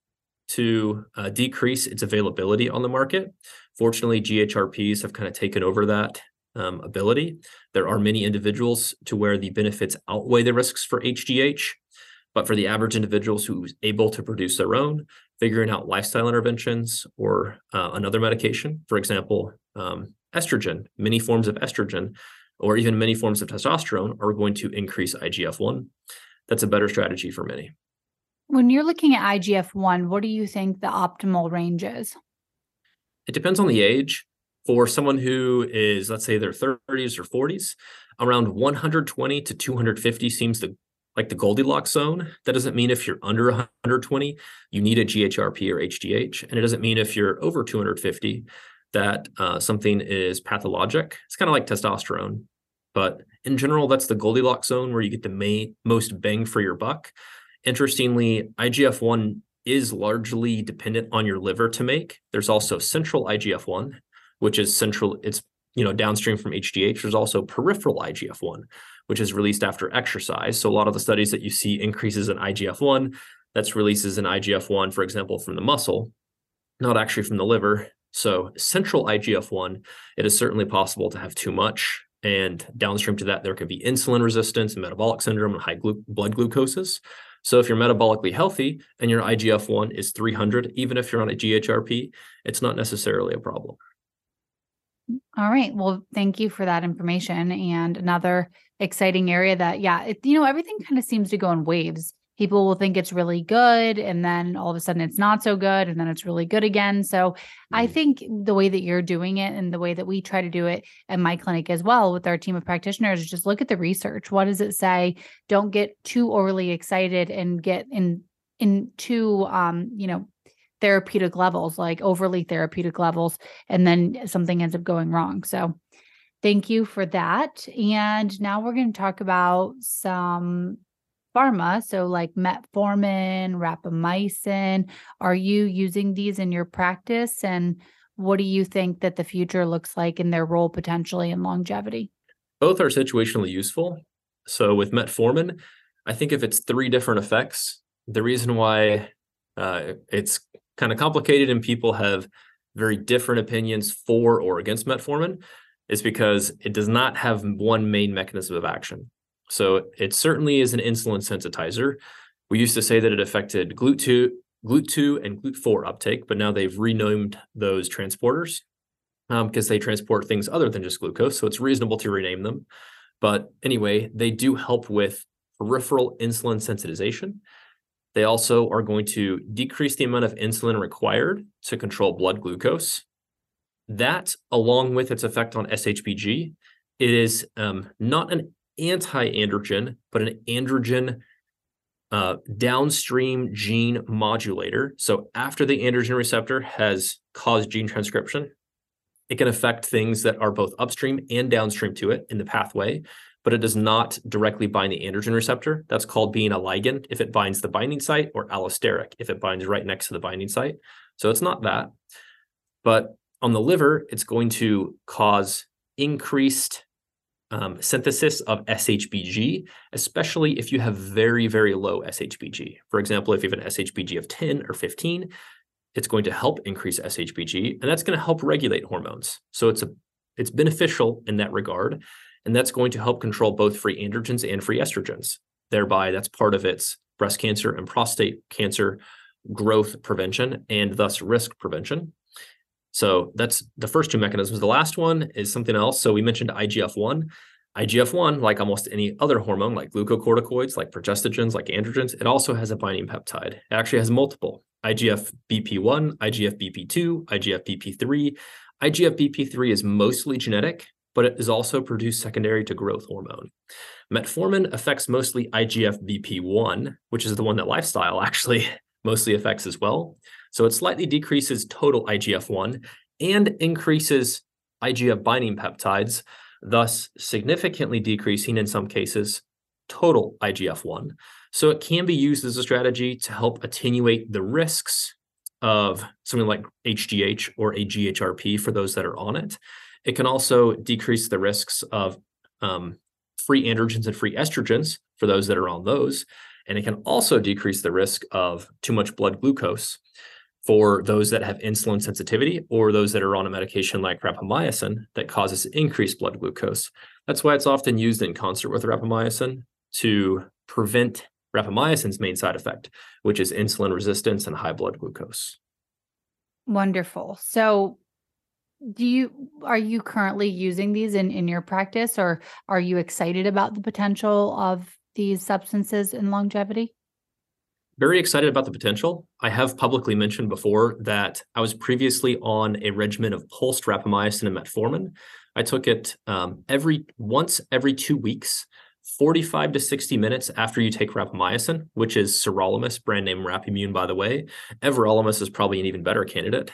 to decrease its availability on the market. Fortunately, GHRPs have kind of taken over that ability. There are many individuals to where the benefits outweigh the risks for HGH, but for the average individuals who's able to produce their own, figuring out lifestyle interventions or another medication, for example, estrogen, many forms of estrogen, or even many forms of testosterone are going to increase IGF-1. That's a better strategy for many. When you're looking at IGF-1, what do you think the optimal range is? It depends on the age. For someone who is, let's say, their 30s or 40s, around 120 to 250 seems like the Goldilocks zone. That doesn't mean if you're under 120, you need a GHRP or HGH. And it doesn't mean if you're over 250 that something is pathologic. It's kind of like testosterone. But in general, that's the Goldilocks zone where you get the most bang for your buck. Interestingly, IGF-1 is largely dependent on your liver to make. There's also central IGF-1, which is central. It's downstream from HGH. There's also peripheral IGF-1, which is released after exercise. So a lot of the studies that you see increases in IGF-1, that's releases in IGF-1, for example, from the muscle, not actually from the liver. So central IGF-1, it is certainly possible to have too much. And downstream to that, there could be insulin resistance and metabolic syndrome and high blood glucoses. So if you're metabolically healthy and your IGF-1 is 300, even if you're on a GHRP, it's not necessarily a problem. All right. Well, thank you for that information. And another exciting area that, everything kind of seems to go in waves. People will think it's really good, and then all of a sudden it's not so good, and then it's really good again. So I think the way that you're doing it and the way that we try to do it at my clinic as well with our team of practitioners is just look at the research. What does it say? Don't get too overly excited and get into therapeutic levels, like overly therapeutic levels, and then something ends up going wrong. So thank you for that. And now we're going to talk about some pharma. So like metformin, rapamycin. Are you using these in your practice? And what do you think that the future looks like in their role potentially in longevity? Both are situationally useful. So with metformin, I think if it's 3 different effects, the reason why it's kind of complicated and people have very different opinions for or against metformin is because it does not have one main mechanism of action. So it certainly is an insulin sensitizer. We used to say that it affected GLUT2 and GLUT4 uptake, but now they've renamed those transporters because they transport things other than just glucose. So it's reasonable to rename them. But anyway, they do help with peripheral insulin sensitization. They also are going to decrease the amount of insulin required to control blood glucose. That, along with its effect on SHBG, it is not an anti-androgen, but an androgen downstream gene modulator. So after the androgen receptor has caused gene transcription, it can affect things that are both upstream and downstream to it in the pathway, but it does not directly bind the androgen receptor. That's called being a ligand if it binds the binding site, or allosteric if it binds right next to the binding site. So it's not that. But on the liver, it's going to cause increased synthesis of SHBG, especially if you have very, very low SHBG. For example, if you have an SHBG of 10 or 15, it's going to help increase SHBG, and that's going to help regulate hormones. So it's beneficial in that regard, and that's going to help control both free androgens and free estrogens. Thereby, that's part of its breast cancer and prostate cancer growth prevention and thus risk prevention. So that's the first two mechanisms. The last one is something else. So we mentioned IGF-1. IGF-1, like almost any other hormone, like glucocorticoids, like progestogens, like androgens, it also has a binding peptide. It actually has multiple: IGF-BP1, IGF-BP2, IGF-BP3. IGF-BP3 is mostly genetic, but it is also produced secondary to growth hormone. Metformin affects mostly IGF-BP1, which is the one that lifestyle actually mostly affects as well. So it slightly decreases total IGF-1 and increases IGF binding peptides, thus significantly decreasing, in some cases, total IGF-1. So it can be used as a strategy to help attenuate the risks of something like HGH or a GHRP for those that are on it. It can also decrease the risks of free androgens and free estrogens for those that are on those. And it can also decrease the risk of too much blood glucose for those that have insulin sensitivity or those that are on a medication like rapamycin that causes increased blood glucose. That's why it's often used in concert with rapamycin to prevent rapamycin's main side effect, which is insulin resistance and high blood glucose. Wonderful. So are you currently using these in your practice, or are you excited about the potential of these substances in longevity? Very excited about the potential. I have publicly mentioned before that I was previously on a regimen of pulsed rapamycin and metformin. I took it once every 2 weeks, 45 to 60 minutes after you take rapamycin, which is sirolimus, brand name Rapamune, by the way. Everolimus is probably an even better candidate.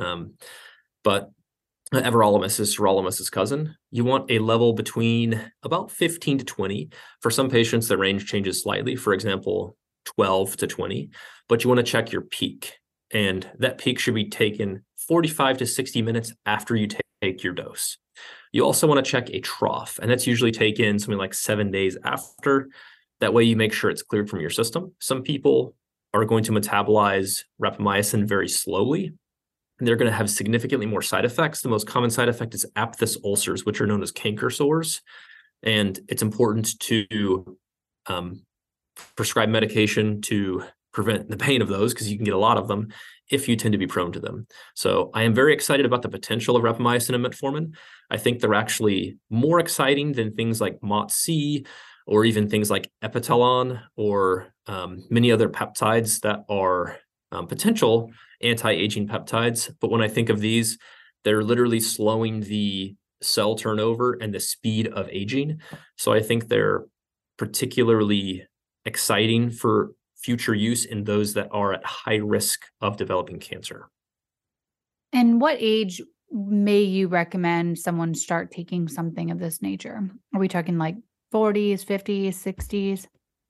But everolimus is sirolimus's cousin. You want a level between about 15 to 20. For some patients, the range changes slightly. For example, 12 to 20, but you want to check your peak. And that peak should be taken 45 to 60 minutes after you take your dose. You also want to check a trough, and that's usually taken something like 7 days after. That way you make sure it's cleared from your system. Some people are going to metabolize rapamycin very slowly, and they're going to have significantly more side effects. The most common side effect is aphthous ulcers, which are known as canker sores. And it's important to prescribe medication to prevent the pain of those, because you can get a lot of them if you tend to be prone to them. So I am very excited about the potential of rapamycin and metformin. I think they're actually more exciting than things like MOTS-c or even things like Epitalon or many other peptides that are potential anti-aging peptides. But when I think of these, they're literally slowing the cell turnover and the speed of aging. So I think they're particularly exciting for future use in those that are at high risk of developing cancer. And what age may you recommend someone start taking something of this nature? Are we talking like 40s, 50s, 60s?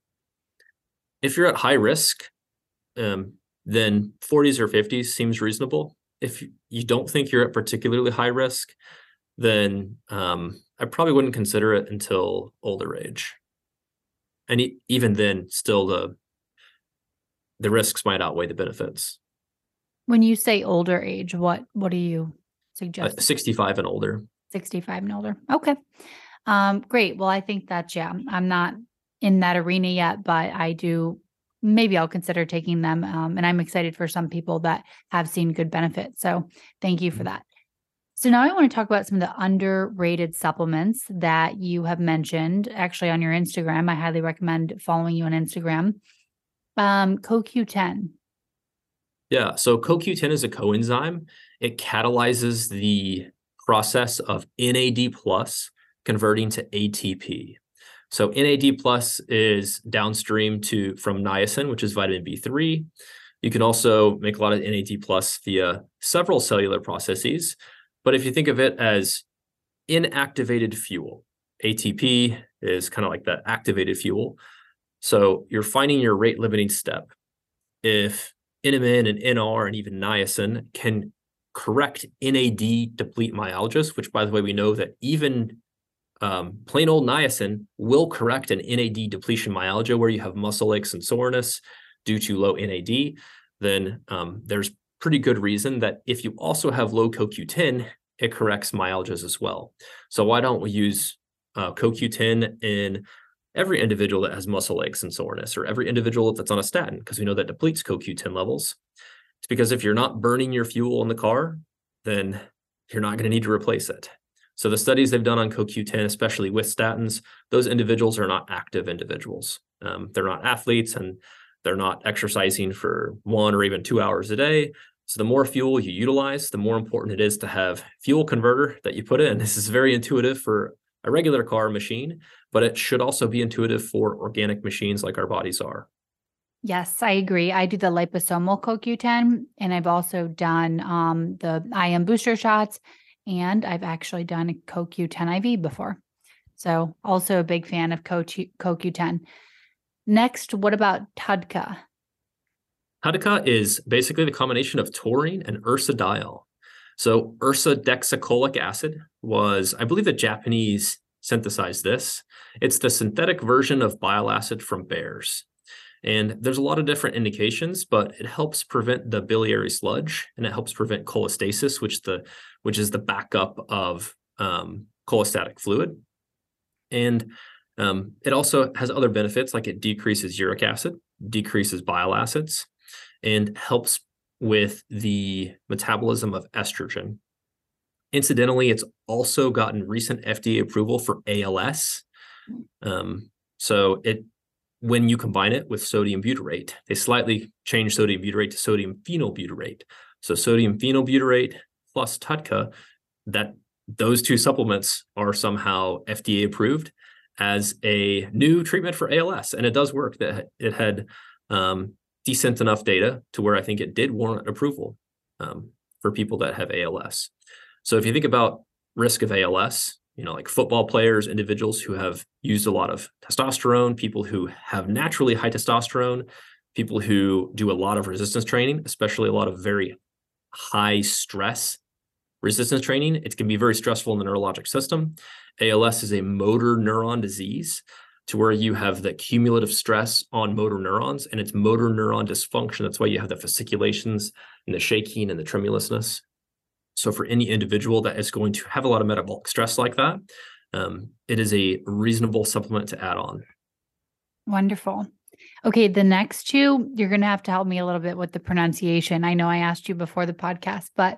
If you're at high risk, then 40s or 50s seems reasonable. If you don't think you're at particularly high risk, then I probably wouldn't consider it until older age. And even then, still the risks might outweigh the benefits. When you say older age, what do you suggest? 65 and older. 65 and older. Okay. Great. Well, I think that's, I'm not in that arena yet, but maybe I'll consider taking them. And I'm excited for some people that have seen good benefits. So thank you for that. So now I want to talk about some of the underrated supplements that you have mentioned actually on your Instagram. I highly recommend following you on Instagram. CoQ10. Yeah. So CoQ10 is a coenzyme. It catalyzes the process of NAD plus converting to ATP. So NAD plus is downstream from niacin, which is vitamin B3. You can also make a lot of NAD plus via several cellular processes. But if you think of it as inactivated fuel, ATP is kind of like that activated fuel. So you're finding your rate limiting step. If NMN and NR and even niacin can correct NAD deplete myalgias, which, by the way, we know that even plain old niacin will correct an NAD depletion myalgia where you have muscle aches and soreness due to low NAD. Then there's pretty good reason that if you also have low CoQ10, it corrects myalgias as well. So why don't we use CoQ10 in every individual that has muscle aches and soreness, or every individual that's on a statin, because we know that depletes CoQ10 levels. It's because if you're not burning your fuel in the car, then you're not going to need to replace it. So the studies they've done on CoQ10, especially with statins, those individuals are not active individuals. They're not athletes, and they're not exercising for 1 or even 2 hours a day. So the more fuel you utilize, the more important it is to have fuel converter that you put in. This is very intuitive for a regular car machine, but it should also be intuitive for organic machines like our bodies are. Yes, I agree. I do the liposomal CoQ10, and I've also done the IM booster shots, and I've actually done a CoQ10 IV before. So also a big fan of CoQ10. Next, what about TUDCA? TUDCA is basically the combination of taurine and ursodiol. So ursodeoxycholic acid was, I believe the Japanese synthesized this. It's the synthetic version of bile acid from bears. And there's a lot of different indications, but it helps prevent the biliary sludge, and it helps prevent cholestasis, which is the backup of cholestatic fluid. And it also has other benefits, like it decreases uric acid, decreases bile acids, and helps with the metabolism of estrogen. Incidentally, it's also gotten recent FDA approval for ALS. So when you combine it with sodium butyrate, they slightly change sodium butyrate to sodium phenylbutyrate. So sodium phenylbutyrate plus TUDCA, those two supplements are somehow FDA approved as a new treatment for ALS. And it does work. That it had decent enough data to where I think it did warrant approval for people that have ALS. So if you think about risk of ALS, like football players, individuals who have used a lot of testosterone, people who have naturally high testosterone, people who do a lot of resistance training, especially a lot of very high stress resistance training, it can be very stressful in the neurologic system. ALS is a motor neuron disease to where you have the cumulative stress on motor neurons, and it's motor neuron dysfunction. That's why you have the fasciculations and the shaking and the tremulousness. So for any individual that is going to have a lot of metabolic stress like that, it is a reasonable supplement to add on. Wonderful. Okay, the next two, you're going to have to help me a little bit with the pronunciation. I know I asked you before the podcast, but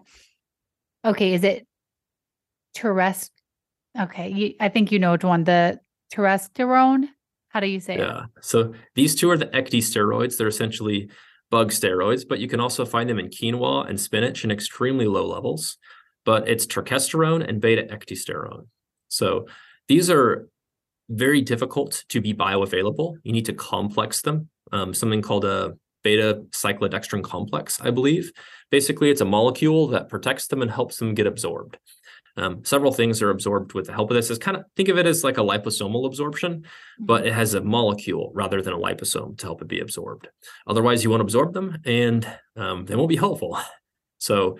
okay, is it terrestrial? Okay, I think you know which one, the testosterone. How do you say it? Yeah, so these two are the ecdysteroids. Steroids. They're essentially bug steroids, but you can also find them in quinoa and spinach in extremely low levels. But it's terkesterone and beta-ecdysterone. So these are very difficult to be bioavailable. You need to complex them, something called a beta-cyclodextrin complex, I believe. Basically, it's a molecule that protects them and helps them get absorbed. Several things are absorbed with the help of this. Is kind of think of it as like a liposomal absorption, but it has a molecule rather than a liposome to help it be absorbed. Otherwise, you won't absorb them, and they won't be helpful. So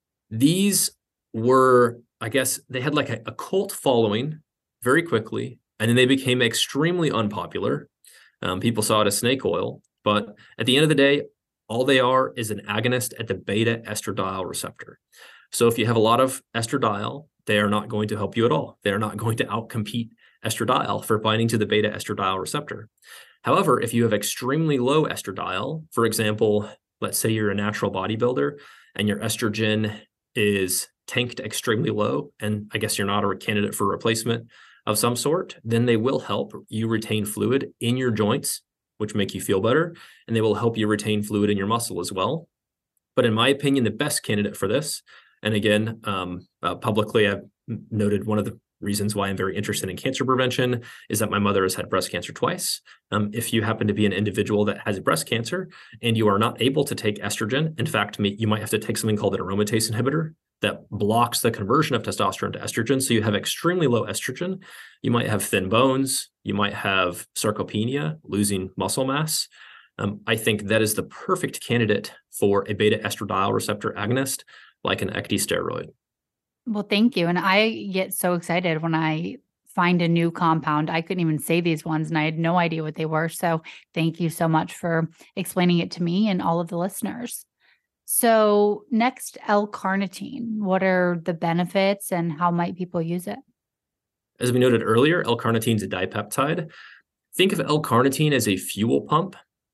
these were, I guess, they had like a cult following very quickly, and then they became extremely unpopular. People saw it as snake oil, but at the end of the day, all they are is an agonist at the beta estradiol receptor. So if you have a lot of estradiol, they are not going to help you at all. They are not going to outcompete estradiol for binding to the beta estradiol receptor. However, if you have extremely low estradiol, for example, let's say you're a natural bodybuilder and your estrogen is tanked extremely low, and I guess you're not a candidate for replacement of some sort, then they will help you retain fluid in your joints, which make you feel better, and they will help you retain fluid in your muscle as well. But in my opinion, the best candidate for this, and again, publicly, I've noted one of the reasons why I'm very interested in cancer prevention is that my mother has had breast cancer twice. If you happen to be an individual that has breast cancer and you are not able to take estrogen, in fact, you might have to take something called an aromatase inhibitor that blocks the conversion of testosterone to estrogen. So you have extremely low estrogen. You might have thin bones. You might have sarcopenia, losing muscle mass. I think that is the perfect candidate for a beta estradiol receptor agonist. like an ecdysteroid steroid. Well, thank you. And I get so excited when I find a new compound. I couldn't even say these ones and I had no idea what they were. So thank you so much for explaining it to me and all of the listeners. So next, L-carnitine. What are the benefits and how might people use it? As we noted earlier, L-carnitine is a dipeptide. Think of L-carnitine as a fuel pump,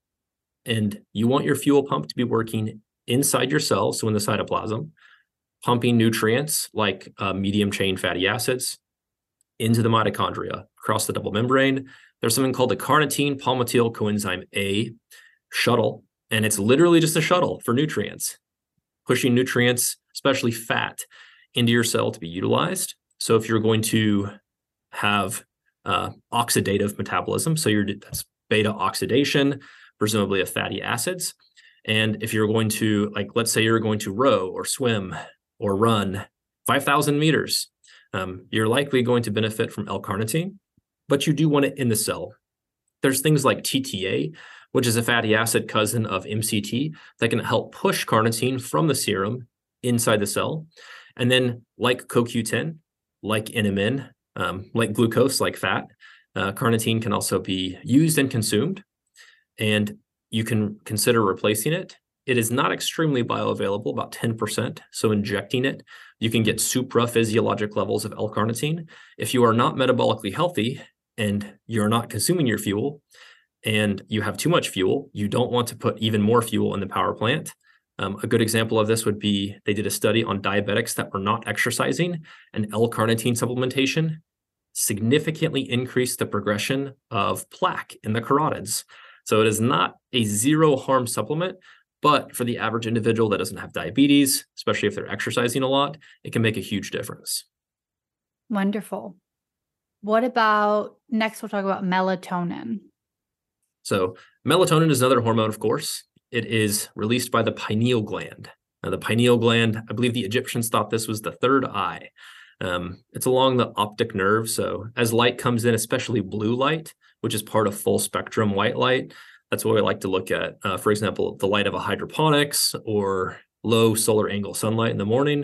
and you want your fuel pump to be working inside your cell, so in the cytoplasm, pumping nutrients like medium chain fatty acids into the mitochondria across the double membrane. There's something called the carnitine palmitoyl coenzyme A shuttle, and it's literally just a shuttle for nutrients, pushing nutrients, especially fat, into your cell to be utilized. So if you're going to have oxidative metabolism, so that's beta oxidation, presumably of fatty acids. And if you're going to, like, let's say you're going to row or swim or run 5,000 meters, you're likely going to benefit from L-carnitine, but you do want it in the cell. There's things like TTA, which is a fatty acid cousin of MCT that can help push carnitine from the serum inside the cell. And then like CoQ10, like NMN, like glucose, like fat, carnitine can also be used and consumed, and you can consider replacing it. It is not extremely bioavailable, about 10%. So injecting it, you can get supraphysiologic levels of L-carnitine. If you are not metabolically healthy and you're not consuming your fuel and you have too much fuel, you don't want to put even more fuel in the power plant. A good example of this would be they did a study on diabetics that were not exercising, and L-carnitine supplementation significantly increased the progression of plaque in the carotids. So it is not a zero harm supplement, but for the average individual that doesn't have diabetes, especially if they're exercising a lot, it can make a huge difference. Wonderful. What about next? We'll talk about melatonin. So melatonin is another hormone, of course. It is released by the pineal gland. Now, the pineal gland, I believe the Egyptians thought this was the third eye. It's along the optic nerve. So as light comes in, especially blue light, which is part of full spectrum white light, that's what we like to look at. For example, the light of a hydroponics or low solar angle sunlight in the morning.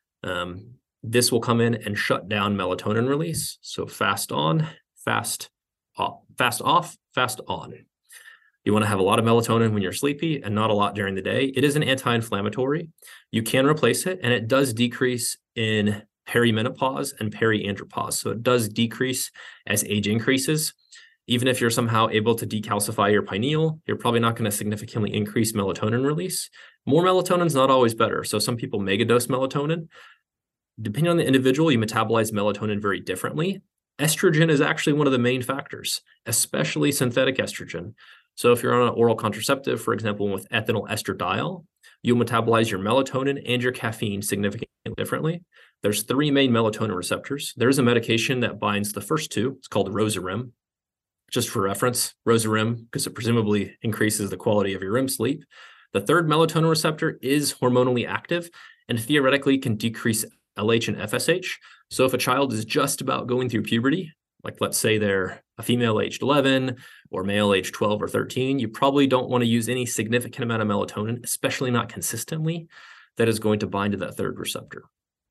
This will come in and shut down melatonin release. So fast on, fast off, fast off, fast on. You want to have a lot of melatonin when you're sleepy and not a lot during the day. It is an anti-inflammatory. You can replace it, and it does decrease in perimenopause and periandropause. So it does decrease as age increases. Even if you're somehow able to decalcify your pineal, you're probably not going to significantly increase melatonin release. More melatonin is not always better. So some people megadose melatonin. Depending on the individual, you metabolize melatonin very differently. Estrogen is actually one of the main factors, especially synthetic estrogen. So if you're on an oral contraceptive, for example, with ethinyl estradiol, you'll metabolize your melatonin and your caffeine significantly differently. There's 3 main melatonin receptors. There's a medication that binds the first 2. It's called Rosarim. Just for reference, Rosarim, because it presumably increases the quality of your REM sleep. The 3rd melatonin receptor is hormonally active and theoretically can decrease LH and FSH. So if a child is just about going through puberty, like let's say they're a female aged 11 or male aged 12 or 13, you probably don't want to use any significant amount of melatonin, especially not consistently, that is going to bind to that 3rd receptor.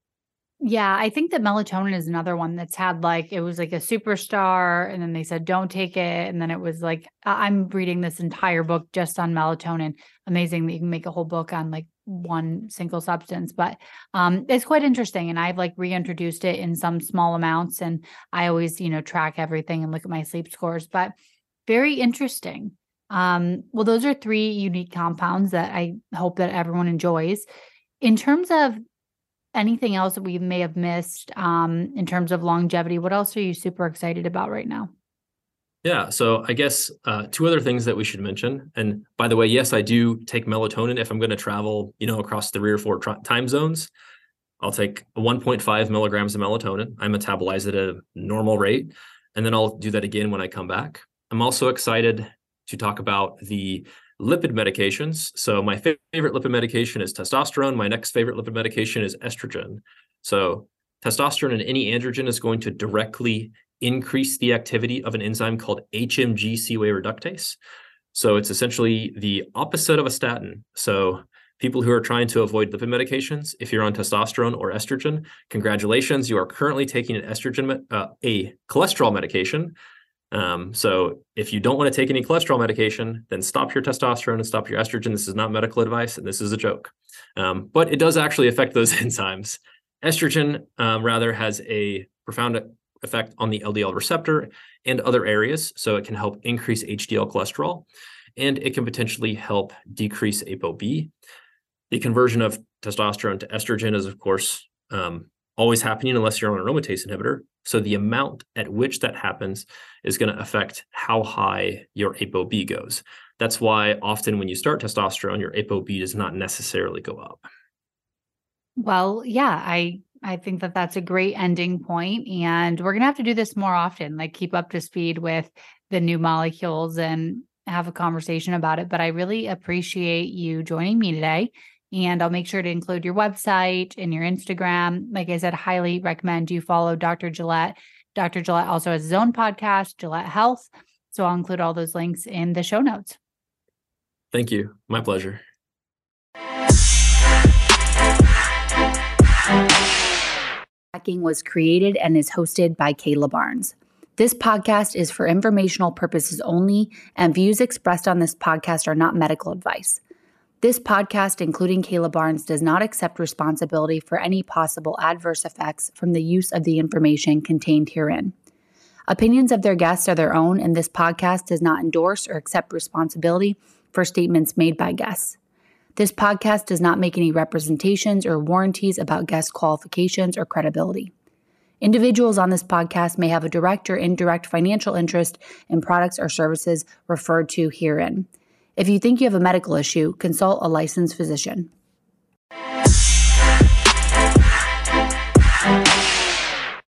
Yeah, I think that melatonin is another one that's had it was like a superstar, and then they said, don't take it. And then it was like, I'm reading this entire book just on melatonin. Amazing that you can make a whole book on one single substance, but it's quite interesting. And I've reintroduced it in some small amounts, and I always, track everything and look at my sleep scores, but very interesting. Well, those are 3 unique compounds that I hope that everyone enjoys. In terms of anything else that we may have missed in terms of longevity, what else are you super excited about right now? Yeah, so I guess 2 other things that we should mention. And by the way, yes, I do take melatonin if I'm going to travel, across 3 or 4 time zones. I'll take 1.5 milligrams of melatonin. I metabolize it at a normal rate, and then I'll do that again when I come back. I'm also excited to talk about the lipid medications. So my favorite lipid medication is testosterone. My next favorite lipid medication is estrogen. So testosterone and any androgen is going to directly increase the activity of an enzyme called HMG-CoA reductase. So it's essentially the opposite of a statin. So People who are trying to avoid lipid medications, if you're on testosterone or estrogen, congratulations, you are currently taking a cholesterol medication. So if you don't want to take any cholesterol medication, then stop your testosterone and stop your estrogen. This is not medical advice, and this is a joke. But it does actually affect those enzymes. Estrogen, rather, has a profound effect on the LDL receptor and other areas. So it can help increase HDL cholesterol, and it can potentially help decrease ApoB. The conversion of testosterone to estrogen is, of course, always happening unless you're on an aromatase inhibitor. So the amount at which that happens is going to affect how high your ApoB goes. That's why often when you start testosterone, your ApoB does not necessarily go up. Well, yeah, I think that that's a great ending point, and we're going to have to do this more often, like keep up to speed with the new molecules and have a conversation about it. But I really appreciate you joining me today. And I'll make sure to include your website and your Instagram. Like I said, highly recommend you follow Dr. Gillette. Dr. Gillette also has his own podcast, Gillette Health. So I'll include all those links in the show notes. Thank you. My pleasure. Hacking was created and is hosted by Kayla Barnes. This podcast is for informational purposes only, and views expressed on this podcast are not medical advice. This podcast, including Kayla Barnes, does not accept responsibility for any possible adverse effects from the use of the information contained herein. Opinions of their guests are their own, and this podcast does not endorse or accept responsibility for statements made by guests. This podcast does not make any representations or warranties about guest qualifications or credibility. Individuals on this podcast may have a direct or indirect financial interest in products or services referred to herein. If you think you have a medical issue, consult a licensed physician.